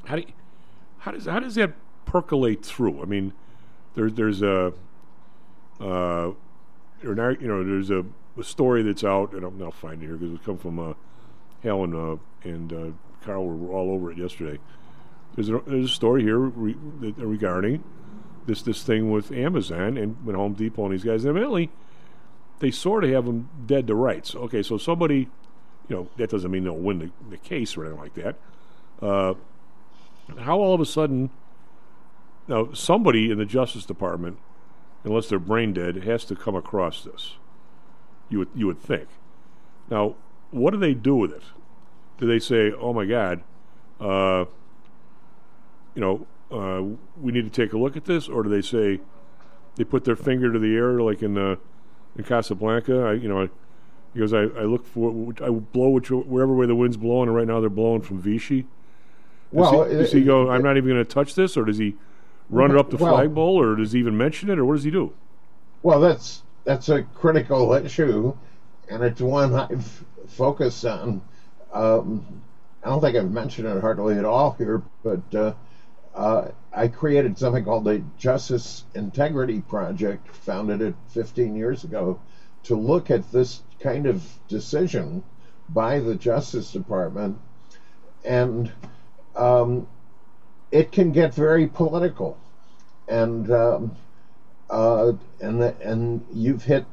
how does that percolate through? I mean, there's a there's a story that's out, and I'll find it here because it come from Helen and Carl were all over it yesterday. There's a story here regarding this thing with Amazon and with Home Depot and these guys. And evidently, they sort of have them dead to rights. Okay, so somebody, that doesn't mean they'll win the case or anything like that. How all of a sudden, now somebody in the Justice Department, unless they're brain dead, has to come across this. You would think. Now, what do they do with it? Do they say, "Oh my God, we need to take a look at this," or do they say they put their finger to the air like in Casablanca? He goes, I look for, I blow wherever way the wind's blowing, and right now they're blowing from Vichy. Does he go, "I'm not even going to touch this," or does he run it up the flagpole, or does he even mention it, or what does he do? Well, that's a critical issue, and it's one I've focused on. I don't think I've mentioned it hardly at all here, but I created something called the Justice Integrity Project, founded it 15 years ago, to look at this kind of decision by the Justice Department, and it can get very political, and you've hit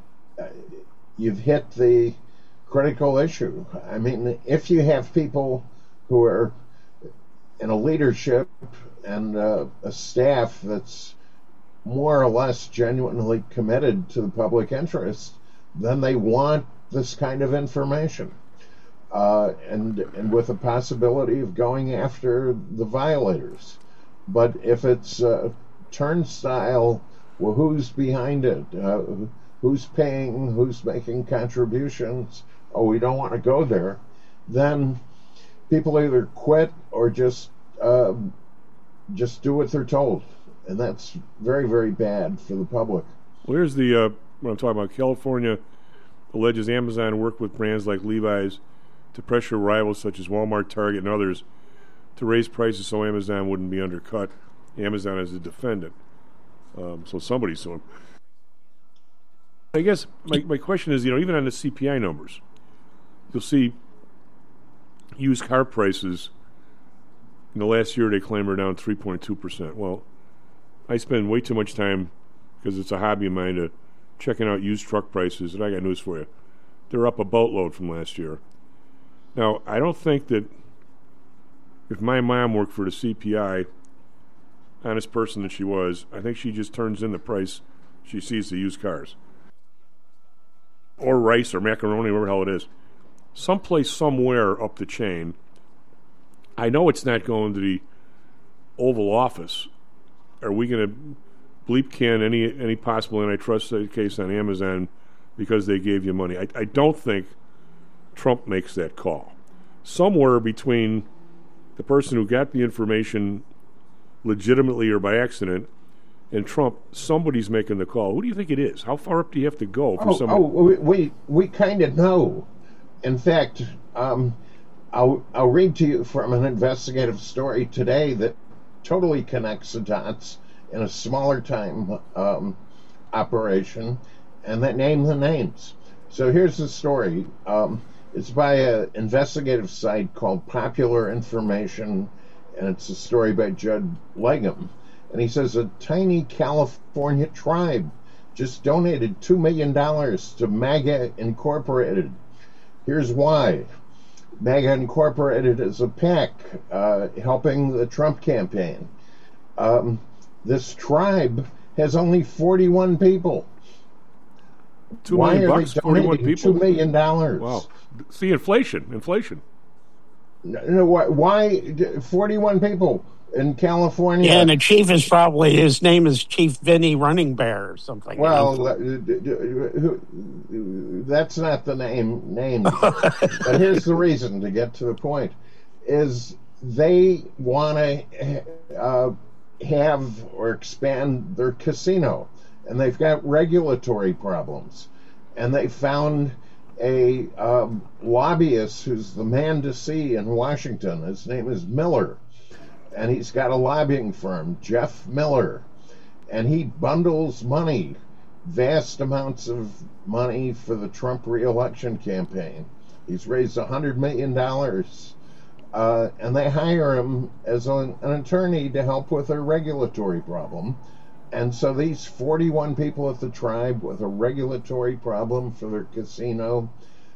the critical issue. I mean, if you have people who are in a leadership and a staff that's more or less genuinely committed to the public interest, then they want this kind of information, and with the possibility of going after the violators. But if it's turnstile, well, who's behind it? Who's paying? Who's making contributions? Oh, we don't want to go there. Then people either quit or just do what they're told, and that's very, very bad for the public. Well, here's the what I'm talking about. California alleges Amazon worked with brands like Levi's to pressure rivals such as Walmart, Target, and others to raise prices so Amazon wouldn't be undercut. Amazon is a defendant, so somebody's suing. I guess my question is, even on the CPI numbers, you'll see used car prices in the last year they claim are down 3.2%. Well, I spend way too much time, because it's a hobby of mine, to checking out used truck prices, and I got news for you. They're up a boatload from last year. Now, I don't think that if my mom worked for the CPI, honest person that she was, I think she just turns in the price she sees the used cars. Or rice or macaroni, whatever the hell it is. Someplace, somewhere up the chain, I know it's not going to the Oval Office. Are we going to bleep can any possible antitrust case on Amazon because they gave you money? I don't think Trump makes that call. Somewhere between the person who got the information legitimately or by accident and Trump, somebody's making the call. Who do you think it is? How far up do you have to go for somebody? We kind of know. In fact, I'll read to you from an investigative story today that totally connects the dots in a smaller time operation, and that name the names. So here's the story. It's by an investigative site called Popular Information, and it's a story by Judd Legum. And he says a tiny California tribe just donated $2 million to MAGA Incorporated. Here's why. MAGA Incorporated is a PAC helping the Trump campaign. This tribe has only 41 people. $2 million bucks, 41 people. $2 million. Wow. See, inflation. No, why 41 people in California? Yeah, and the chief is probably, his name is Chief Vinny Running Bear or something. Well, that's not the name. But here's the reason, to get to the point, is they want to have or expand their casino, and they've got regulatory problems, and they found a lobbyist who's the man to see in Washington. His name is Miller, and he's got a lobbying firm, Jeff Miller, and he bundles money, vast amounts of money for the Trump re-election campaign. He's raised $100 million, and they hire him as an attorney to help with a regulatory problem. And so these 41 people at the tribe with a regulatory problem for their casino,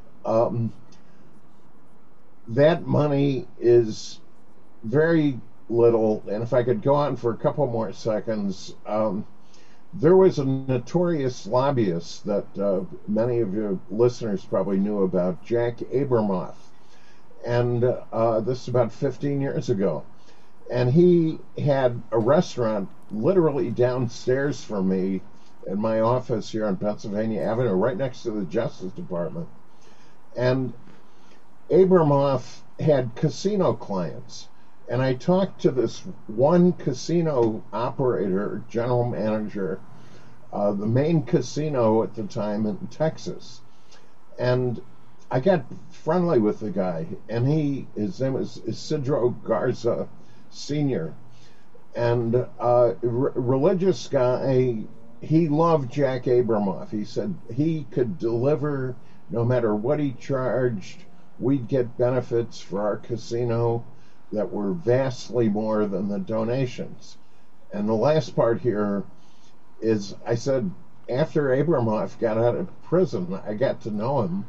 that money is very little. And if I could go on for a couple more seconds, there was a notorious lobbyist that many of your listeners probably knew about, Jack Abramoff. And this is about 15 years ago. And he had a restaurant literally downstairs from me in my office here on Pennsylvania Avenue, right next to the Justice Department. And Abramoff had casino clients. And I talked to this one casino operator, general manager, the main casino at the time in Texas. And I got friendly with the guy, and his name is Isidro Garza Sr., and religious guy. He loved Jack Abramoff. He said he could deliver no matter what he charged. We'd get benefits for our casino that were vastly more than the donations. And the last part here is, I said, after Abramoff got out of prison, I got to know him,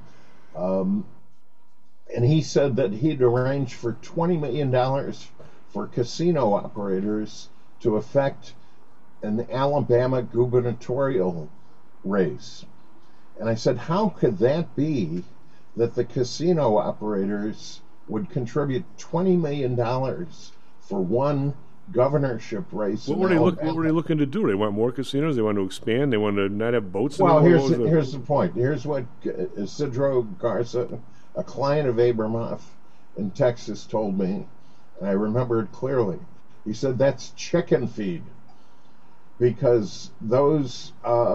and he said that he'd arranged for $20 million for casino operators to effect an Alabama gubernatorial race. And I said, how could that be that the casino operators would contribute $20 million for one governorship race? What were they looking to do? They want more casinos? They want to expand? They want to not have boats? Well, here's the point. Here's what Isidro Garza, a client of Abramoff in Texas, told me, and I remember it clearly. He said that's chicken feed, because those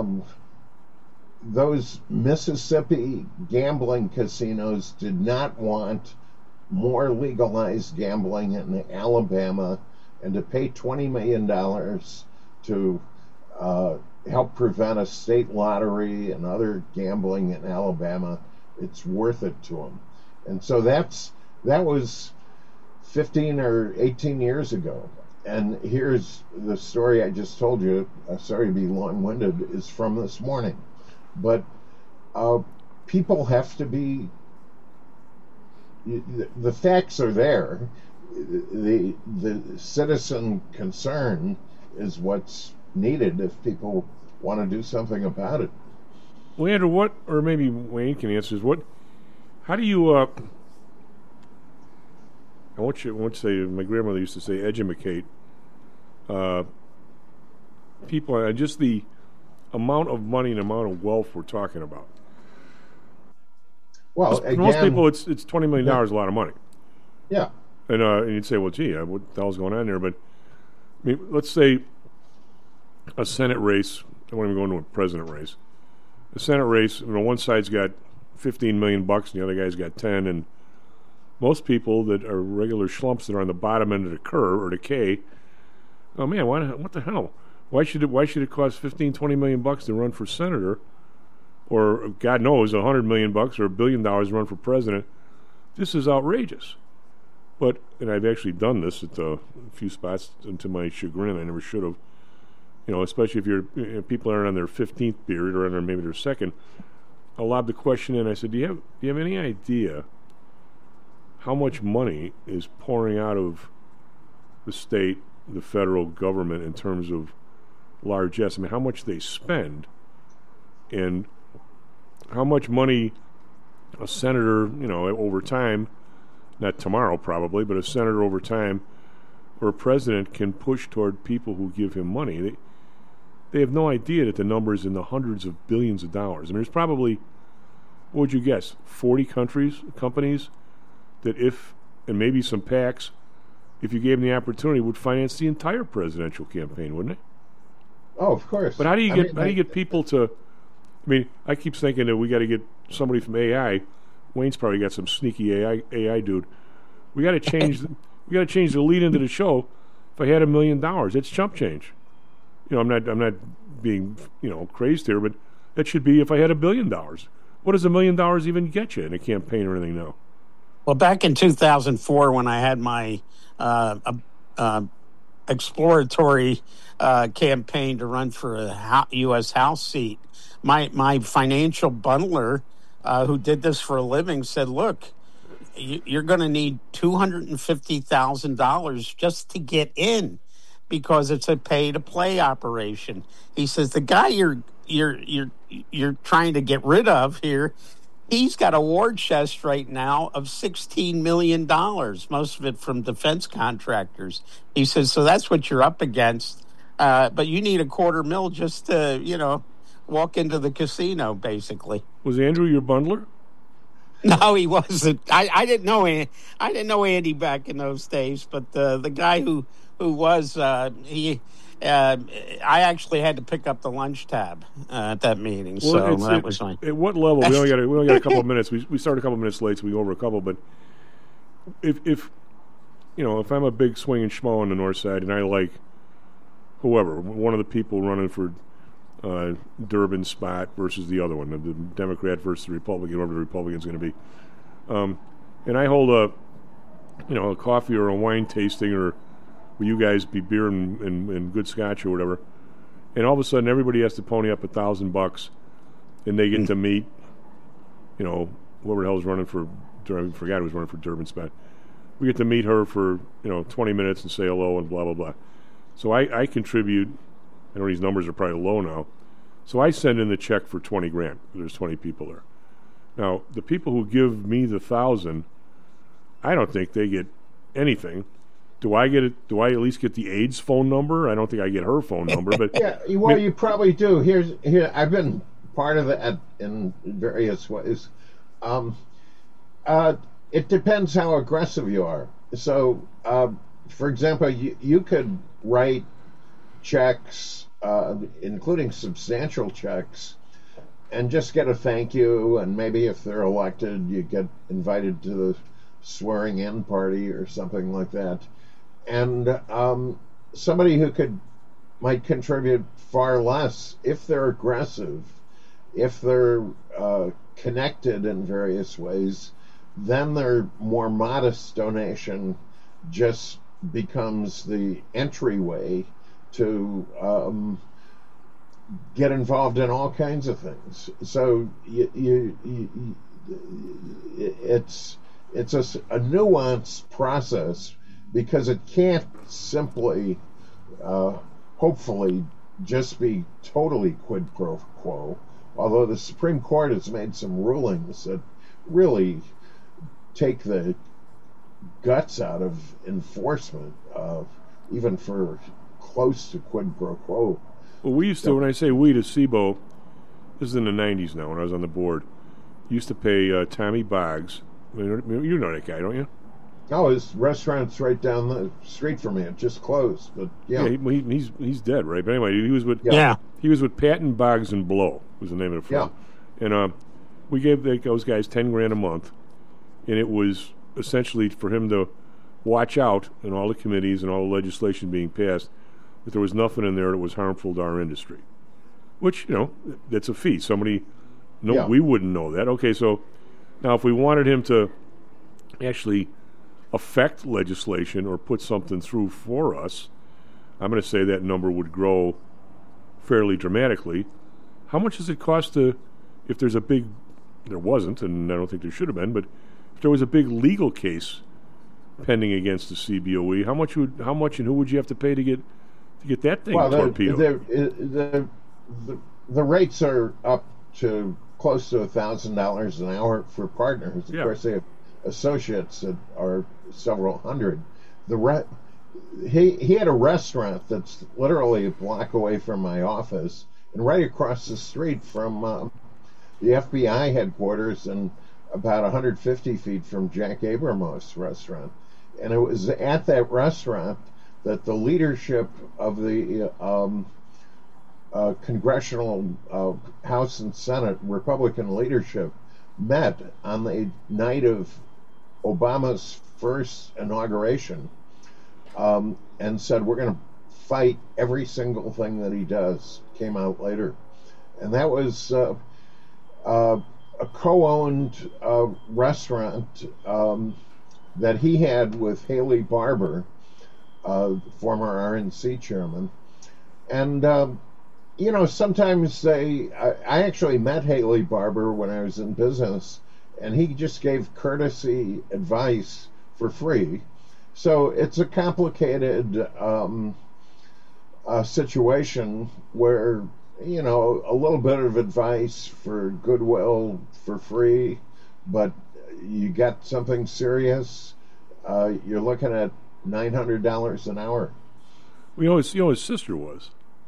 Mississippi gambling casinos did not want more legalized gambling in Alabama, and to pay $20 million to help prevent a state lottery and other gambling in Alabama, it's worth it to them. And so that was 15 or 18 years ago. And here's the story I just told you. Sorry to be long-winded, is from this morning. But people have to be... The facts are there. The citizen concern is what's needed if people want to do something about it. Well, Andrew, what, or maybe Wayne can answer, is how do you, I won't say, my grandmother used to say, edumacate people, just the amount of money and amount of wealth we're talking about. Well, for most people, it's $20 million is a lot of money. Yeah. And you'd say, well, gee, what the hell's going on there? But I mean, let's say a Senate race. I won't even go into a president race. A Senate race, one side's got $15 million and the other guy's got 10, and most people that are regular schlumps that are on the bottom end of the curve or the K, oh man, what the hell? Why should it cost $15-20 million to run for senator, or God knows $100 million or $1 billion to run for president? This is outrageous. But, and I've actually done this at a few spots, and to my chagrin, I never should have. Especially if people are on their 15th period or on maybe their second. I lobbed the question in. I said, do you have any idea how much money is pouring out of the state, the federal government in terms of largesse? I mean, how much they spend, and how much money a senator, over time, not tomorrow probably, but a senator over time or a president can push toward people who give him money. They have no idea that the number is in the hundreds of billions of dollars. I mean, there's probably, what would you guess, 40 companies that and maybe some PACs, if you gave them the opportunity, would finance the entire presidential campaign, wouldn't it? Oh, of course. But how do you get people to? I mean, I keep thinking that we got to get somebody from AI. Wayne's probably got some sneaky AI dude. We got to change. We got to change the lead into the show if I had $1 million, it's chump change. You know, I'm not being, you know, crazed here, but that should be if I had $1 billion. What does $1 million even get you in a campaign or anything now? Well, back in 2004, when I had my exploratory campaign to run for a U.S. House seat, my financial bundler, who did this for a living, said, look, you're going to need $250,000 just to get in, because it's a pay-to-play operation. He says the guy you're trying to get rid of here, he's got a war chest right now of $16 million, most of it from defense contractors. He says, so that's what you're up against, but you need $250,000 just to, you know, walk into the casino, basically. Was Andrew your bundler? No, he wasn't. I didn't know Andy back in those days, but the guy who was I actually had to pick up the lunch tab at that meeting, so that was fine. At what level? We only got a couple of minutes. We started a couple of minutes late, so we go over a couple. But if you know, if I'm a big swinging schmo on the north side, and I like whoever, one of the people running for Durbin spot versus the other one, the Democrat versus the Republican, whoever the Republican's going to be, and I hold a coffee or a wine tasting, or will you guys be beer and good scotch or whatever, and all of a sudden everybody has to pony up $1,000, and they get to meet, you know, whoever the hell is running for, I forgot who was running for Durbin spot. We get to meet her for 20 minutes and say hello and blah blah blah. So I contribute. I know these numbers are probably low now. So I send in the check for $20,000. There's 20 people there. Now, the people who give me the $1,000, I don't think they get anything. Do I get it? Do I at least get the AIDS phone number? I don't think I get her phone number, but yeah, well, you probably do. Here, I've been part of that in various ways. It depends how aggressive you are. So, for example, you could write checks, including substantial checks, and just get a thank you, and maybe if they're elected, you get invited to the swearing-in party or something like that. And somebody who might contribute far less, if they're aggressive, if they're connected in various ways, then their more modest donation just becomes the entryway to get involved in all kinds of things. So it's a nuanced process, because it can't simply, hopefully, just be totally quid pro quo, although the Supreme Court has made some rulings that really take the guts out of enforcement, even for close to quid pro quo. Well, we used to, when I say we, to SIBO, this is in the 90s now when I was on the board, used to pay Tommy Boggs. You know that guy, don't you? Oh, his restaurant's right down the street from me. It just closed, but yeah. He's dead, right? But anyway, he was with he was with Patton, Boggs and Blow was the name of the firm. Yeah. And we gave those guys $10,000 a month, and it was essentially for him to watch out in all the committees and all the legislation being passed that there was nothing in there that was harmful to our industry. Which, that's a fee. We wouldn't know that. Okay, so now if we wanted him to actually affect legislation or put something through for us, I'm going to say that number would grow fairly dramatically. How much does it cost if there's there wasn't, and I don't think there should have been, but if there was a big legal case pending against the CBOE, how much and who would you have to pay to get that thing torpedoed? The rates are up to close to $1,000 an hour for partners. Of course, they have associates that are several hundred. He had a restaurant that's literally a block away from my office and right across the street from the FBI headquarters and about 150 feet from Jack Abramoff's restaurant. And it was at that restaurant that the leadership of the congressional House and Senate Republican leadership met on the night of Obama's first inauguration and said, we're going to fight every single thing that he does. Came out later. And that was a co-owned restaurant that he had with Haley Barbour, former RNC chairman. And, sometimes I actually met Haley Barbour when I was in business, and he just gave courtesy advice for free. So it's a complicated situation where, a little bit of advice for goodwill for free, but you got something serious, you're looking at $900 an hour. His sister was.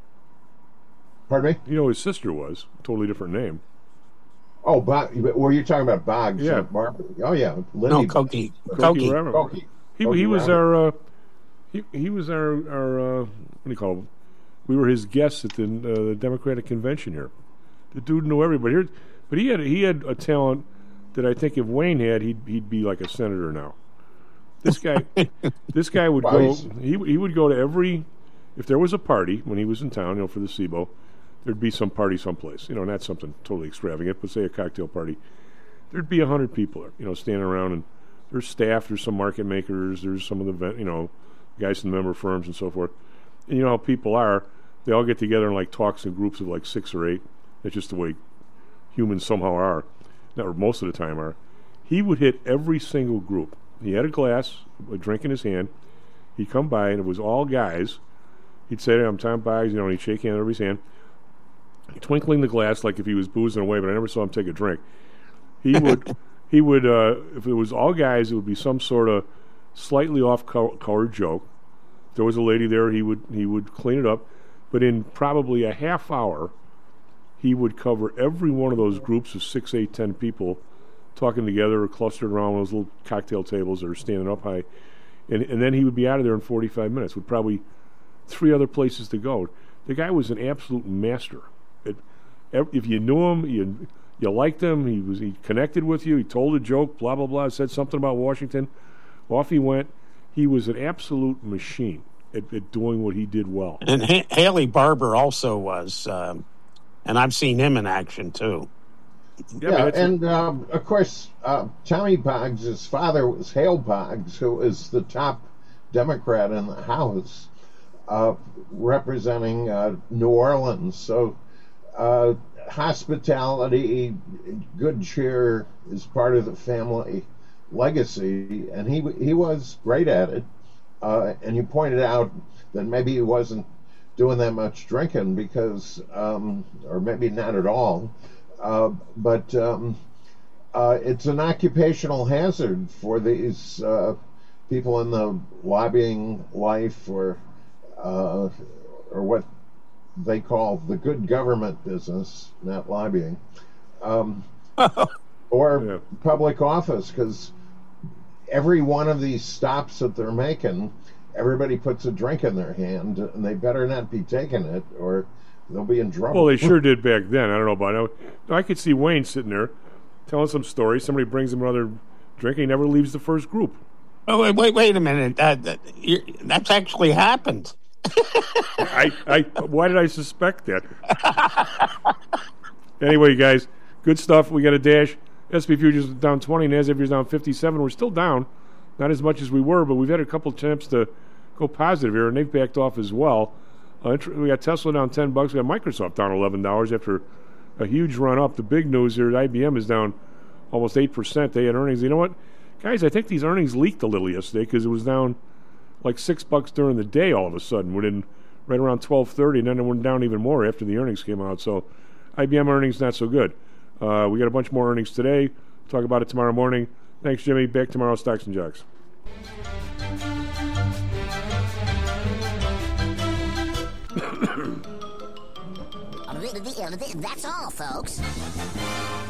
Pardon me? His sister was. Totally different name. Oh, were you talking about Boggs? Yeah. Barber? Oh, yeah. No, Cokie. Cokie. He was our, he was our, what do you call him? We were his guests at the Democratic Convention here. The dude knew everybody. But he had a talent that I think if Wayne had, he'd be like a senator now. This guy would go. He would go to every. If there was a party when he was in town, for the SIBO, there'd be some party someplace. Not something totally extravagant, but say a cocktail party. There'd be 100 people there, standing around, and there's staff, there's some market makers, there's some of the guys from the member firms and so forth. And how people are. They all get together and talks in groups of 6 or 8. That's just the way humans somehow are, or most of the time are. He would hit every single group. He had a glass, a drink in his hand. He'd come by, and it was all guys. He'd say, I'm Tom Boggs, and he'd shake hands everybody's hand, twinkling the glass like if he was boozing away, but I never saw him take a drink. He would, if it was all guys, it would be some sort of slightly off-color joke. If there was a lady there, he would clean it up. But in probably a half hour, he would cover every one of those groups of 6, 8, 10 people talking together or clustered around one of those little cocktail tables that are standing up high. And then he would be out of there in 45 minutes with probably 3 other places to go. The guy was an absolute master. If you knew him, you liked him, he connected with you, he told a joke, blah, blah, blah, said something about Washington. Off he went. He was an absolute machine at doing what he did well. And Haley Barbour also was, and I've seen him in action too. Yeah, and of course, Tommy Boggs, his father was Hale Boggs, who was the top Democrat in the House, representing New Orleans. So hospitality, good cheer is part of the family legacy, and he was great at it. And you pointed out that maybe he wasn't doing that much drinking because, or maybe not at all, but it's an occupational hazard for these people in the lobbying life, or what they call the good government business, not lobbying, or public office, because every one of these stops that they're making, everybody puts a drink in their hand, and they better not be taking it, or they'll be in trouble. Well, they sure did back then. I don't know about it. I could see Wayne sitting there telling some story. Somebody brings him another drink, and he never leaves the first group. Oh, wait a minute. That's actually happened. Why did I suspect that? Anyway, guys, good stuff. We got a dash. S&P futures down 20, NASDAQ futures down 57. We're still down, not as much as we were, but we've had a couple attempts to go positive here, and they've backed off as well. We got Tesla down $10. We got Microsoft down $11 after a huge run up. The big news here, IBM is down almost 8%. They had earnings. You know what, guys? I think these earnings leaked a little yesterday because it was down like $6 during the day. All of a sudden, we're in right around 12:30, and then it went down even more after the earnings came out. So, IBM earnings not so good. We got a bunch more earnings today. Talk about it tomorrow morning. Thanks, Jimmy. Back tomorrow, Stocks and Jocks. That's all, folks.